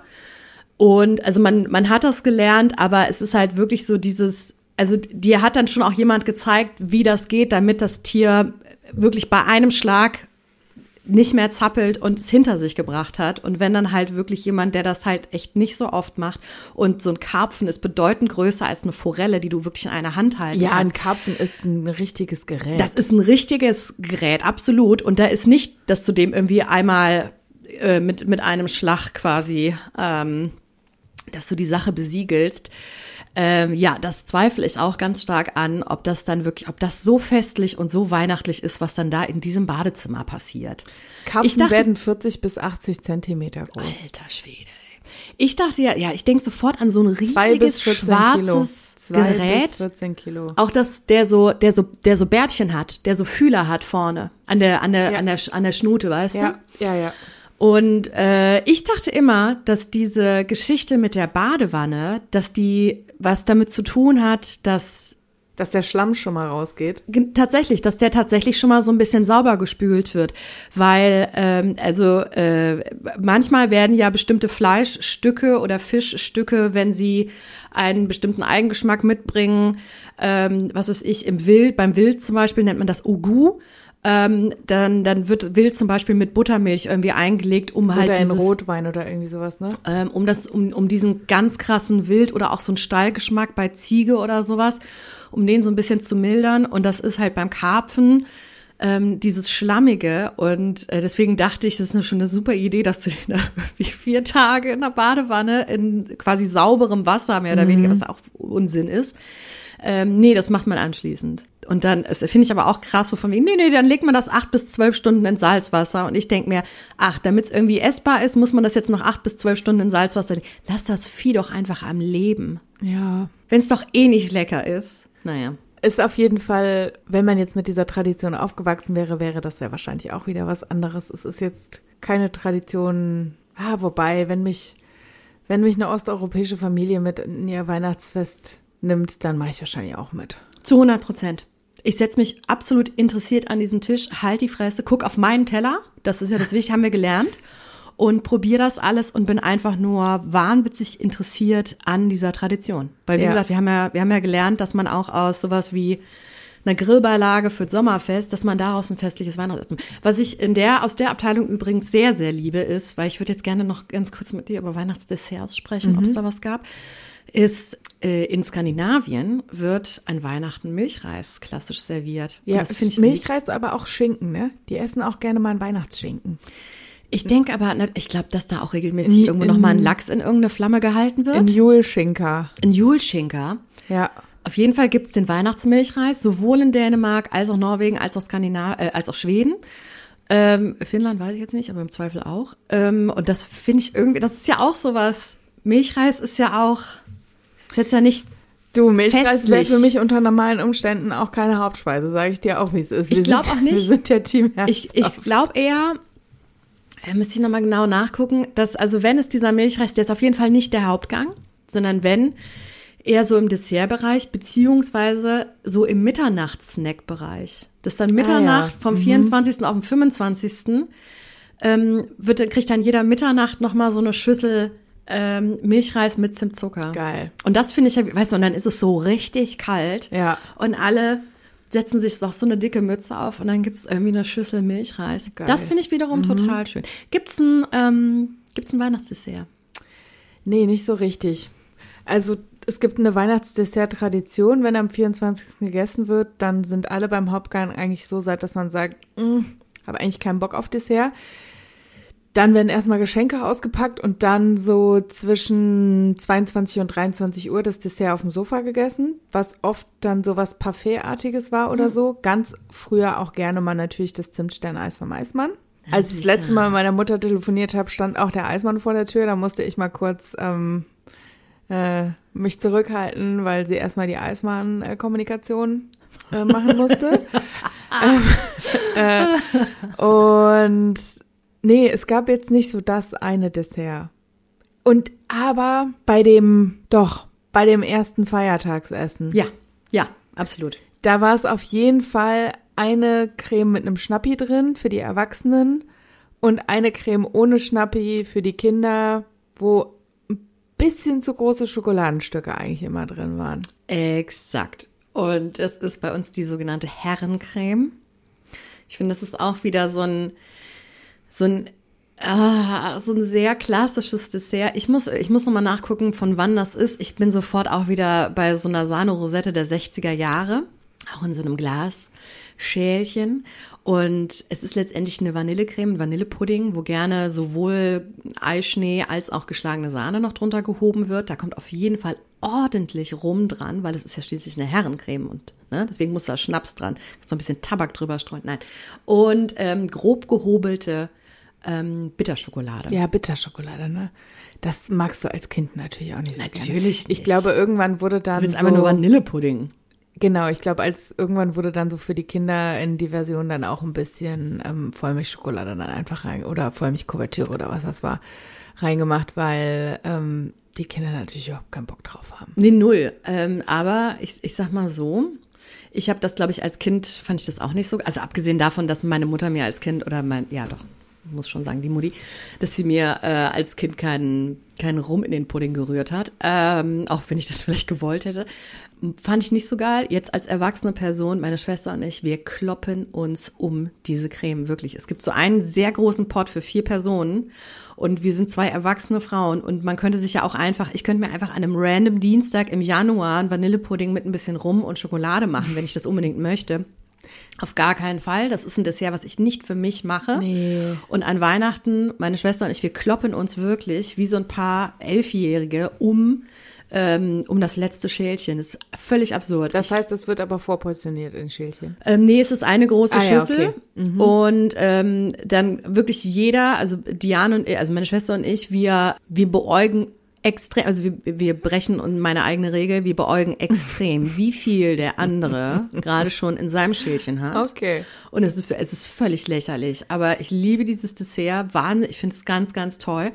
Und also man, man hat das gelernt, aber es ist halt wirklich so dieses, also dir hat dann schon auch jemand gezeigt, wie das geht, damit das Tier wirklich bei einem Schlag nicht mehr zappelt und es hinter sich gebracht hat. Und wenn dann halt wirklich jemand, der das halt echt nicht so oft macht und so ein Karpfen ist bedeutend größer als eine Forelle, die du wirklich in einer Hand halten Ja, kannst. ein Karpfen ist ein richtiges Gerät. Das ist ein richtiges Gerät, absolut. Und da ist nicht, dass du dem irgendwie einmal äh, mit, mit einem Schlag quasi, ähm, dass du die Sache besiegelst. Ähm, ja, das zweifle ich auch ganz stark an, ob das dann wirklich, ob das so festlich und so weihnachtlich ist, was dann da in diesem Badezimmer passiert. Karpfen Ich dachte- werden vierzig bis achtzig Zentimeter groß. Alter Schwede. Ich dachte ja, ja, ich denke sofort an so ein Zwei bis riesiges vierzehn schwarzes Kilo. Zwei Gerät. bis vierzehn Kilo. Auch das, der so, der so, der so Bärtchen hat, der so Fühler hat vorne an der, an der, Ja. an der, an der Schnute, weißt Ja, ja, ja. du? Und äh, ich dachte immer, dass diese Geschichte mit der Badewanne, dass die was damit zu tun hat, dass Dass der Schlamm schon mal rausgeht. Ge- Tatsächlich, dass der tatsächlich schon mal so ein bisschen sauber gespült wird, weil ähm, also äh, manchmal werden ja bestimmte Fleischstücke oder Fischstücke, wenn sie einen bestimmten Eigengeschmack mitbringen, ähm, was weiß ich, im Wild, beim Wild zum Beispiel nennt man das Ugu, ähm, dann dann wird Wild zum Beispiel mit Buttermilch irgendwie eingelegt, um halt Oder in dieses Rotwein oder irgendwie sowas, ne? ähm, um das, um, um diesen ganz krassen Wild oder auch so einen Stallgeschmack bei Ziege oder sowas, um den so ein bisschen zu mildern. Und das ist halt beim Karpfen ähm, dieses Schlammige. Und äh, deswegen dachte ich, das ist eine, schon eine super Idee, dass du den da wie vier Tage in der Badewanne in quasi sauberem Wasser, mehr oder Mhm. weniger, was auch Unsinn ist. Ähm, nee, das macht man anschließend. Und dann, das finde ich aber auch krass, so von wegen, nee, nee, dann legt man das acht bis zwölf Stunden in Salzwasser. Und ich denke mir, ach, damit es irgendwie essbar ist, muss man das jetzt noch acht bis zwölf Stunden in Salzwasser legen. Lass das Vieh doch einfach am Leben. Ja. Wenn es doch eh nicht lecker ist. Naja. Ist auf jeden Fall, wenn man jetzt mit dieser Tradition aufgewachsen wäre, wäre das ja wahrscheinlich auch wieder was anderes. Es ist jetzt keine Tradition, ah, wobei, wenn mich, wenn mich eine osteuropäische Familie mit in ihr Weihnachtsfest nimmt, dann mache ich wahrscheinlich auch mit. Zu hundert Prozent. Ich setze mich absolut interessiert an diesen Tisch, halt die Fresse, guck auf meinen Teller, das ist ja das Wichtige, haben wir gelernt, und probiere das alles und bin einfach nur wahnwitzig interessiert an dieser Tradition. Weil, wie Ja. gesagt, wir haben ja, wir haben ja gelernt, dass man auch aus sowas wie einer Grillbeilage für das Sommerfest, dass man daraus ein festliches Weihnachtsessen. Was ich in der, aus der Abteilung übrigens sehr, sehr liebe ist, weil ich würde jetzt gerne noch ganz kurz mit dir über Weihnachtsdesserts sprechen, Mhm. ob es da was gab, ist, äh, in Skandinavien wird ein Weihnachten Milchreis klassisch serviert. Und Ja, das finde ich Milchreis, aber auch Schinken, ne? Die essen auch gerne mal einen Weihnachtsschinken. Ich denke aber, ne, ich glaube, dass da auch regelmäßig In- irgendwo in- noch mal ein Lachs in irgendeine Flamme gehalten Ein wird. Julschinker. Ein Julschinker. Ja. Auf jeden Fall gibt's den Weihnachtsmilchreis, sowohl in Dänemark als auch Norwegen, als auch Skandinav äh, als auch Schweden. Ähm, Finnland weiß ich jetzt nicht, aber im Zweifel auch. Ähm, und das finde ich irgendwie, das ist ja auch sowas. Milchreis ist ja auch, ist jetzt ja nicht. Du, Milchreis wäre Festlich. für mich unter normalen Umständen auch keine Hauptspeise, sage ich dir auch, wie es ist. Ich Wir glaub sind- auch nicht. Wir sind der Team Ich, ich Herzhaft. glaube eher, da müsste ich nochmal genau nachgucken, dass, also wenn es dieser Milchreis, der ist auf jeden Fall nicht der Hauptgang, sondern wenn, eher so im Dessertbereich, beziehungsweise so im Mitternachts-Snack-Bereich. Das ist dann Mitternacht Ah, ja. vom Mhm. vierundzwanzigsten auf den fünfundzwanzigsten Ähm, wird, kriegt dann jeder Mitternacht nochmal so eine Schüssel ähm, Milchreis mit Zimtzucker. Geil. Und das finde ich ja, weißt du, und dann ist es so richtig kalt. Ja. Und alle setzen sich doch so eine dicke Mütze auf und dann gibt es irgendwie eine Schüssel Milchreis. Geil. Das finde ich wiederum mhm. total schön. Gibt's ein, ähm, gibt's ein Weihnachtsdessert? Nee, nicht so richtig. Also es gibt eine Weihnachtsdessert-Tradition, wenn am vierundzwanzigsten gegessen wird, dann sind alle beim Hauptgang eigentlich so satt, dass man sagt, habe eigentlich keinen Bock auf Dessert. Dann werden erstmal Geschenke ausgepackt und dann so zwischen zweiundzwanzig und dreiundzwanzig Uhr das Dessert auf dem Sofa gegessen, was oft dann so was Parfaitartiges war oder so. Ganz früher auch gerne mal natürlich das Zimtsterneis vom Eismann. Als ich das letzte Mal mit meiner Mutter telefoniert habe, stand auch der Eismann vor der Tür. Da musste ich mal kurz ähm, äh, mich zurückhalten, weil sie erstmal die Eismann-Kommunikation äh, machen musste. ähm, äh, und nee, es gab jetzt nicht so das eine Dessert. Und aber bei dem, doch, bei dem ersten Feiertagsessen. Ja, ja, absolut. Da war es auf jeden Fall eine Creme mit einem Schnappi drin für die Erwachsenen und eine Creme ohne Schnappi für die Kinder, wo ein bisschen zu große Schokoladenstücke eigentlich immer drin waren. Exakt. Und es ist bei uns die sogenannte Herrencreme. Ich finde, das ist auch wieder so ein So ein, ah, so ein sehr klassisches Dessert. Ich muss, ich muss nochmal nachgucken, von wann das ist. Ich bin sofort auch wieder bei so einer Sahne-Rosette der sechziger Jahre. Auch in so einem Glasschälchen. Und es ist letztendlich eine Vanillecreme, ein Vanillepudding, wo gerne sowohl Eischnee als auch geschlagene Sahne noch drunter gehoben wird. Da kommt auf jeden Fall ordentlich Rum dran, weil es ist ja schließlich eine Herrencreme und ne, deswegen muss da Schnaps dran. Kannst noch ein bisschen Tabak drüber streuen. Nein. Und ähm, grob gehobelte ähm, Bitterschokolade. Ja, Bitterschokolade, ne? Das magst du als Kind natürlich auch nicht so Natürlich gerne. nicht. Ich glaube, irgendwann wurde dann Du willst so, einfach nur Vanillepudding. Genau, ich glaube, als irgendwann wurde dann so für die Kinder in die Version dann auch ein bisschen ähm, Vollmilchschokolade dann einfach rein oder Vollmilchkuvertüre oder was das war, reingemacht, weil ähm, die Kinder natürlich überhaupt keinen Bock drauf haben. Nee, null. Ähm, aber ich, ich sag mal so, ich habe das, glaube ich, als Kind, fand ich das auch nicht so, also abgesehen davon, dass meine Mutter mir als Kind, oder mein, ja doch, muss schon sagen, die Mutti, dass sie mir äh, als Kind keinen keinen Rum in den Pudding gerührt hat, ähm, auch wenn ich das vielleicht gewollt hätte, fand ich nicht so geil. Jetzt als erwachsene Person, meine Schwester und ich, wir kloppen uns um diese Creme, wirklich. Es gibt so einen sehr großen Pot für vier Personen und wir sind zwei erwachsene Frauen und man könnte sich ja auch einfach, ich könnte mir einfach an einem random Dienstag im Januar einen Vanillepudding mit ein bisschen Rum und Schokolade machen, wenn ich das unbedingt möchte. Auf gar keinen Fall. Das ist ein Dessert, was ich nicht für mich mache. Nee. Und an Weihnachten, meine Schwester und ich, wir kloppen uns wirklich wie so ein paar Elfjährige um, ähm, um das letzte Schälchen. Das ist völlig absurd. Das heißt, das wird aber vorportioniert in Schälchen. Ähm, nee, es ist eine große Ah, ja, Schüssel. okay. Mhm. Und ähm, dann wirklich jeder, also Diane und also meine Schwester und ich, wir, wir beäugen extrem, also wir, wir brechen und meine eigene Regel, wir beäugen extrem, wie viel der andere gerade schon in seinem Schälchen hat. Okay. Und es ist, es ist völlig lächerlich. Aber ich liebe dieses Dessert, wahnsinnig, ich finde es ganz, ganz toll.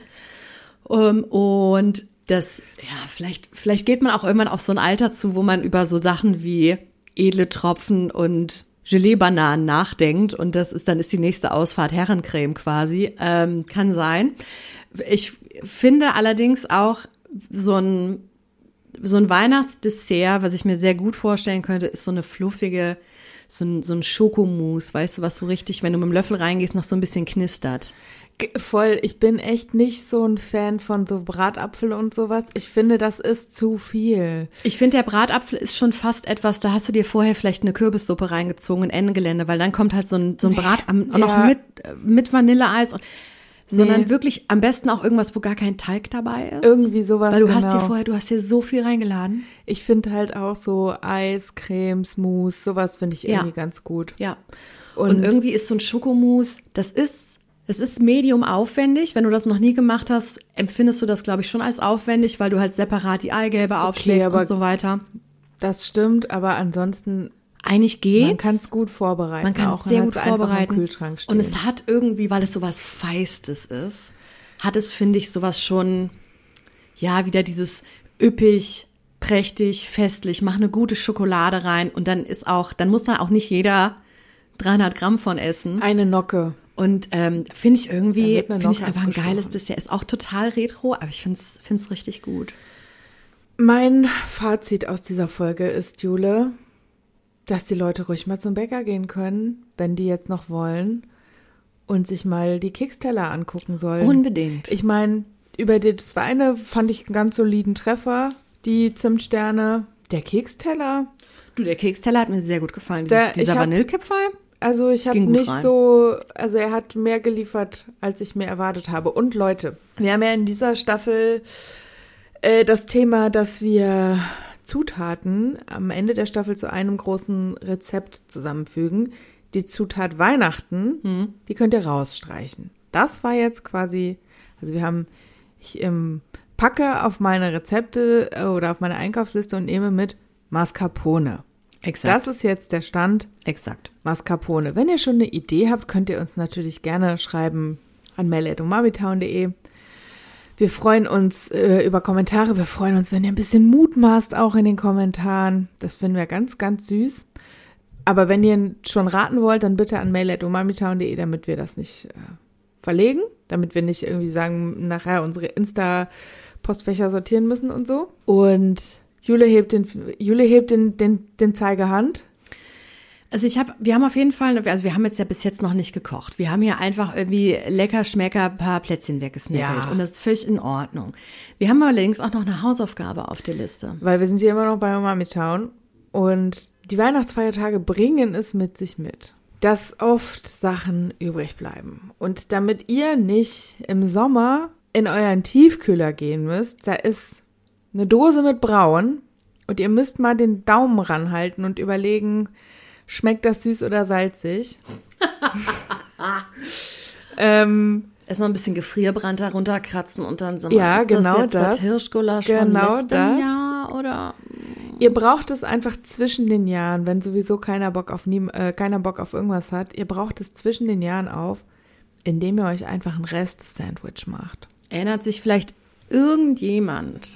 Um, und das, ja, vielleicht, vielleicht geht man auch irgendwann auf so ein Alter zu, wo man über so Sachen wie edle Tropfen und Gelee-Bananen nachdenkt. Und das ist, dann ist die nächste Ausfahrt Herrencreme quasi. Ähm, kann sein. Ich finde allerdings auch so ein, so ein Weihnachtsdessert, was ich mir sehr gut vorstellen könnte, ist so eine fluffige, so ein, so ein Schokomousse, weißt du, was so richtig, wenn du mit dem Löffel reingehst, noch so ein bisschen knistert. Voll, ich bin echt nicht so ein Fan von so Bratapfel und sowas. Ich finde, das ist zu viel. Ich finde, der Bratapfel ist schon fast etwas, da hast du dir vorher vielleicht eine Kürbissuppe reingezogen in Ende-Gelände, weil dann kommt halt so ein, so ein Brat am, ja. noch mit, mit Vanilleeis und sondern Nee. wirklich am besten auch irgendwas, wo gar kein Teig dabei ist. Irgendwie sowas, Weil du genau. hast dir vorher, du hast dir so viel reingeladen. Ich finde halt auch so Eis, Cremes, Mousse, sowas finde ich irgendwie Ja. ganz gut. Ja. Und, Und, irgendwie ist so ein Schokomousse, das ist, das ist medium aufwendig. Wenn du das noch nie gemacht hast, empfindest du das, glaube ich, schon als aufwendig, weil du halt separat die Eigelbe aufschlägst aber und so weiter. das stimmt, aber ansonsten, Eigentlich geht's. man kann es gut vorbereiten. Man kann auch es sehr und gut hat's einfach vorbereiten. Im Kühlschrank stehen. Und es hat irgendwie, weil es sowas Feistes ist, hat es, finde ich, sowas schon, ja, wieder dieses üppig prächtig, festlich, mach eine gute Schokolade rein und dann ist auch, dann muss da auch nicht jeder dreihundert Gramm von essen. Eine Nocke. Und ähm, finde ich irgendwie, Da wird eine finde ich Nocke einfach ein geiles abgestochen. Dessert. Ist auch total retro, aber ich finde es richtig gut. Mein Fazit aus dieser Folge ist, Jule, dass die Leute ruhig mal zum Bäcker gehen können, wenn die jetzt noch wollen und sich mal die Keksteller angucken sollen. Unbedingt. Ich meine, über das eine fand ich einen ganz soliden Treffer, die Zimtsterne. Der Keksteller, Du, der Keksteller hat mir sehr gut gefallen. Der- Dieses, dieser ich hab- Vanillekipferl. also ich habe Ging gut nicht rein. so, also er hat mehr geliefert, als ich mir erwartet habe. Und Leute, wir haben ja in dieser Staffel äh, das Thema, dass wir Zutaten am Ende der Staffel zu einem großen Rezept zusammenfügen. Die Zutat Weihnachten, Mhm. die könnt ihr rausstreichen. Das war jetzt quasi, also wir haben, ich ähm, packe auf meine Rezepte äh, oder auf meine Einkaufsliste und nehme mit Mascarpone. Exakt. Das ist jetzt der Stand. Exakt. Mascarpone. Wenn ihr schon eine Idee habt, könnt ihr uns natürlich gerne schreiben an mail at umamitown punkt de. Wir freuen uns äh, über Kommentare. Wir freuen uns, wenn ihr ein bisschen mutmaßt, auch in den Kommentaren. Das finden wir ganz, ganz süß. Aber wenn ihr schon raten wollt, dann bitte an mail at umamitown punkt de, damit wir das nicht äh, verlegen. Damit wir nicht irgendwie sagen, nachher unsere Insta-Postfächer sortieren müssen und so. Und Jule hebt den, Jule hebt den, den, den Zeigerhand. Also ich habe, wir haben auf jeden Fall, also wir haben jetzt ja bis jetzt noch nicht gekocht. Wir haben hier einfach irgendwie lecker Schmecker ein paar Plätzchen weggesnackelt Ja. und das ist völlig in Ordnung. Wir haben allerdings auch noch eine Hausaufgabe auf der Liste. Weil wir sind hier immer noch bei Umamitown und die Weihnachtsfeiertage bringen es mit sich mit, dass oft Sachen übrig bleiben. Und damit ihr nicht im Sommer in euren Tiefkühler gehen müsst, da ist eine Dose mit Brauen und ihr müsst mal den Daumen ranhalten und überlegen, schmeckt das süß oder salzig? ähm, Erstmal ein bisschen Gefrierbrand da runterkratzen und dann sagen Ja, ist genau das jetzt das, das. Hirschgulasch Genau von letztem das. Jahr oder? Ihr braucht es einfach zwischen den Jahren, wenn sowieso keiner Bock auf nie, äh, keiner Bock auf irgendwas hat. Ihr braucht es zwischen den Jahren auf, indem ihr euch einfach ein Rest-Sandwich macht. Erinnert sich vielleicht irgendjemand?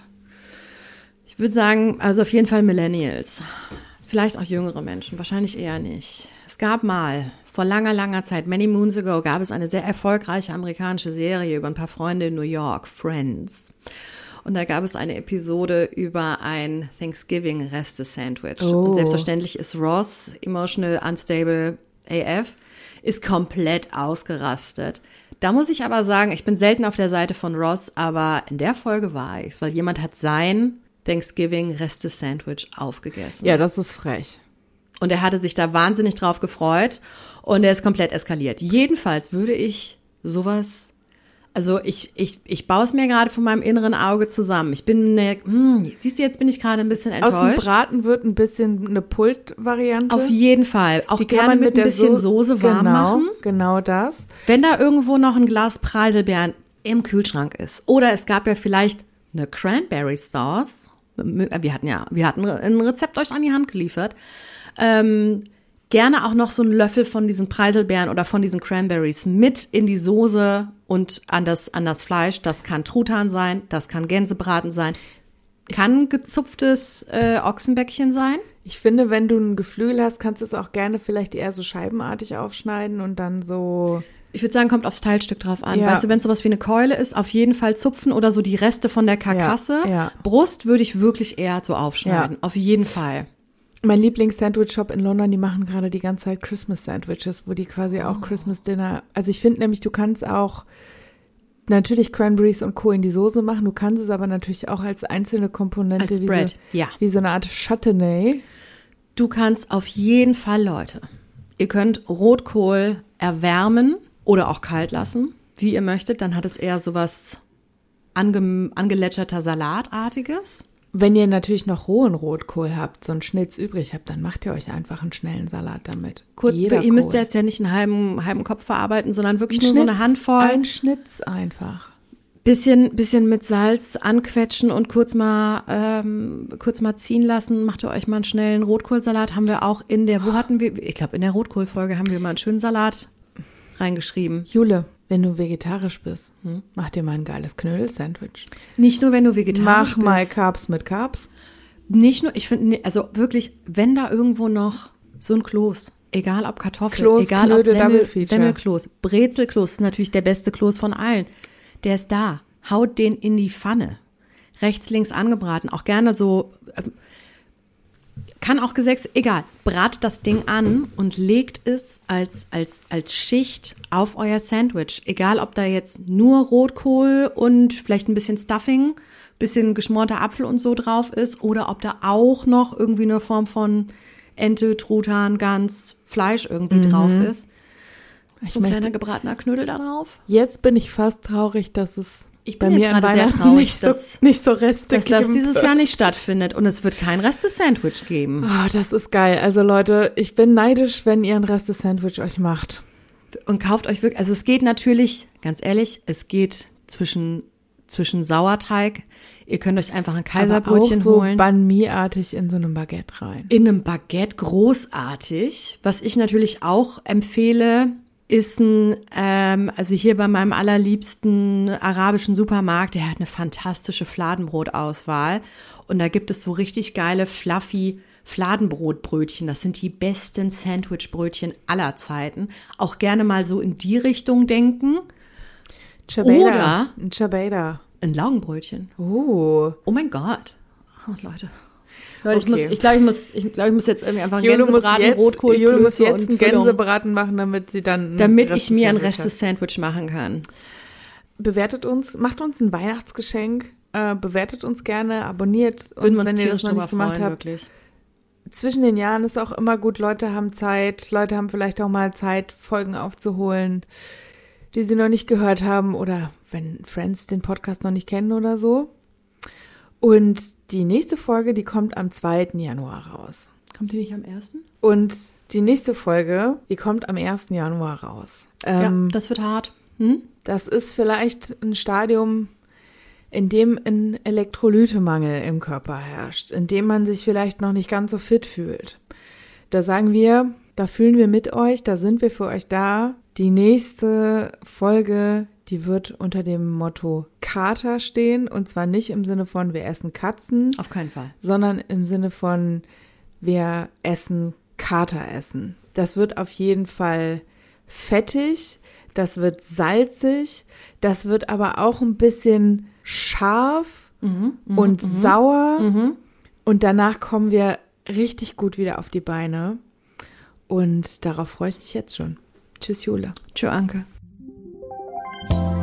Ich würde sagen, also auf jeden Fall Millennials. Vielleicht auch jüngere Menschen, wahrscheinlich eher nicht. Es gab mal, vor langer, langer Zeit, many moons ago, gab es eine sehr erfolgreiche amerikanische Serie über ein paar Freunde in New York, Friends. Und da gab es eine Episode über ein Thanksgiving-Reste-Sandwich. Oh. Und selbstverständlich ist Ross, emotional unstable A F, ist komplett ausgerastet. Da muss ich aber sagen, ich bin selten auf der Seite von Ross, aber in der Folge war ich's, weil jemand hat sein Thanksgiving-Reste-Sandwich aufgegessen. Ja, das ist frech. Und er hatte sich da wahnsinnig drauf gefreut und er ist komplett eskaliert. Jedenfalls würde ich sowas, also ich, ich, ich baue es mir gerade von meinem inneren Auge zusammen. Ich bin, ne, hm, siehst du, jetzt bin ich gerade ein bisschen Aus dem enttäuscht. Braten wird ein bisschen eine Pult-Variante. Auf jeden Fall. Auch Die kann gerne man mit, mit ein der bisschen So- Soße warm genau, machen. Genau das. Wenn da irgendwo noch ein Glas Preiselbeeren im Kühlschrank ist. Oder es gab ja vielleicht eine Cranberry Sauce. Wir hatten ja, wir hatten ein Rezept euch an die Hand geliefert. Ähm, gerne auch noch so einen Löffel von diesen Preiselbeeren oder von diesen Cranberries mit in die Soße und an das, an das Fleisch. Das kann Truthahn sein, das kann Gänsebraten sein, kann gezupftes äh, Ochsenbäckchen sein. Ich finde, wenn du ein Geflügel hast, kannst du es auch gerne vielleicht eher so scheibenartig aufschneiden und dann so. Ich würde sagen, kommt aufs Teilstück drauf an. Ja. Weißt du, wenn es sowas wie eine Keule ist, auf jeden Fall zupfen oder so die Reste von der Karkasse. Ja, ja. Brust würde ich wirklich eher so aufschneiden. Ja. Auf jeden Fall. Mein Lieblings-Sandwich-Shop in London, die machen gerade die ganze Zeit Christmas-Sandwiches, wo die quasi auch Christmas-Dinner. Also ich finde nämlich, du kannst auch natürlich Cranberries und Co. in die Soße machen. Du kannst es aber natürlich auch als einzelne Komponente Als wie, Spread, so, ja. wie so eine Art Chutney. Du kannst auf jeden Fall, Leute, ihr könnt Rotkohl erwärmen oder auch kalt lassen, wie ihr möchtet. Dann hat es eher sowas ange, angelätscherter Salatartiges. Wenn ihr natürlich noch rohen Rotkohl habt, so einen Schnitz übrig habt, dann macht ihr euch einfach einen schnellen Salat damit. Kurz, Jeder ihr müsst Kohl. ja jetzt ja nicht einen halben, halben Kopf verarbeiten, sondern wirklich Ein nur so Schnitz, eine Handvoll. Ein Schnitz einfach. Bisschen, bisschen mit Salz anquetschen und kurz mal, ähm, kurz mal ziehen lassen. Macht ihr euch mal einen schnellen Rotkohlsalat. Haben wir auch in der, wo hatten wir, ich glaube in der Rotkohlfolge haben wir mal einen schönen Salat reingeschrieben. Jule, wenn du vegetarisch bist, hm? mach dir mal ein geiles Knödel-Sandwich. Nicht nur, wenn du vegetarisch Mach bist. mal Carbs mit Carbs. nicht nur, ich finde, also wirklich, wenn da irgendwo noch so ein Kloß, egal ob Kartoffel, Kloß, egal Knödel, ob Semmel, Double Feature. Semmelkloß, Brezelkloß ist natürlich der beste Kloß von allen. Der ist da. Haut den in die Pfanne. Rechts, links angebraten. Auch gerne so, ähm, kann auch gesägt, egal. Bratet das Ding an und legt es als, als, als Schicht auf euer Sandwich. Egal, ob da jetzt nur Rotkohl und vielleicht ein bisschen Stuffing, bisschen geschmorter Apfel und so drauf ist oder ob da auch noch irgendwie eine Form von Ente, Truthahn, Gans, Fleisch irgendwie mhm. drauf ist. Ich so ein möchte, kleiner gebratener Knödel da drauf. Jetzt bin ich fast traurig, dass es Ich bei bin mir jetzt an gerade sehr Weihnachten traurig, nicht so, dass, nicht so Reste dass das geben dieses wird. Jahr nicht stattfindet und es wird kein Reste-Sandwich geben. Oh, das ist geil. Also Leute, ich bin neidisch, wenn ihr ein Reste-Sandwich euch macht. Und kauft euch wirklich, also es geht natürlich, ganz ehrlich, es geht zwischen, zwischen Sauerteig. Ihr könnt euch einfach ein Kaiserbrötchen aber auch so holen. Banh Mi-artig in so einem Baguette rein. In einem Baguette großartig. Was ich natürlich auch empfehle, ist ein, ähm, also hier bei meinem allerliebsten arabischen Supermarkt, der hat eine fantastische Fladenbrotauswahl. Und da gibt es so richtig geile, fluffy Fladenbrotbrötchen. Das sind die besten Sandwichbrötchen aller Zeiten. Auch gerne mal so in die Richtung denken. Ciabatta. Oder ein Ciabatta. ein Laugenbrötchen. Oh. Oh mein Gott. Oh, Leute. Leute, ich, Okay. muss, ich glaube, ich, muss, ich, glaub, ich muss jetzt irgendwie einfach einen Jule muss Gänsebraten, jetzt, Rotkohl, Jule muss Klöße jetzt und einen Füllung, Gänsebraten machen, damit sie dann ein damit ich mir ein Reste-Sandwich hat. Reste-Sandwich machen kann. Bewertet uns, macht uns ein Weihnachtsgeschenk, äh, bewertet uns gerne, abonniert uns, Würden wir uns wenn ihr tierisch das noch drüber nicht gemacht freuen, habt. wirklich. Zwischen den Jahren ist auch immer gut, Leute haben Zeit, Leute haben vielleicht auch mal Zeit, Folgen aufzuholen, die sie noch nicht gehört haben oder wenn Friends den Podcast noch nicht kennen oder so. Und die nächste Folge, die kommt am zweiten Januar raus. Kommt die nicht am ersten? Und die nächste Folge, die kommt am ersten Januar raus. Ähm, Ja, das wird hart. Hm? Das ist vielleicht ein Stadium, in dem ein Elektrolytemangel im Körper herrscht, in dem man sich vielleicht noch nicht ganz so fit fühlt. Da sagen wir, da fühlen wir mit euch, da sind wir für euch da. Die nächste Folge, die wird unter dem Motto Kater stehen, und zwar nicht im Sinne von wir essen Katzen, Auf keinen Fall. sondern im Sinne von wir essen Kateressen. Das wird auf jeden Fall fettig, das wird salzig, das wird aber auch ein bisschen scharf Mhm, mh, und mh, sauer. Mhm. Und danach kommen wir richtig gut wieder auf die Beine. Und darauf freue ich mich jetzt schon. Tschüss, Jule. Tschö, Anke.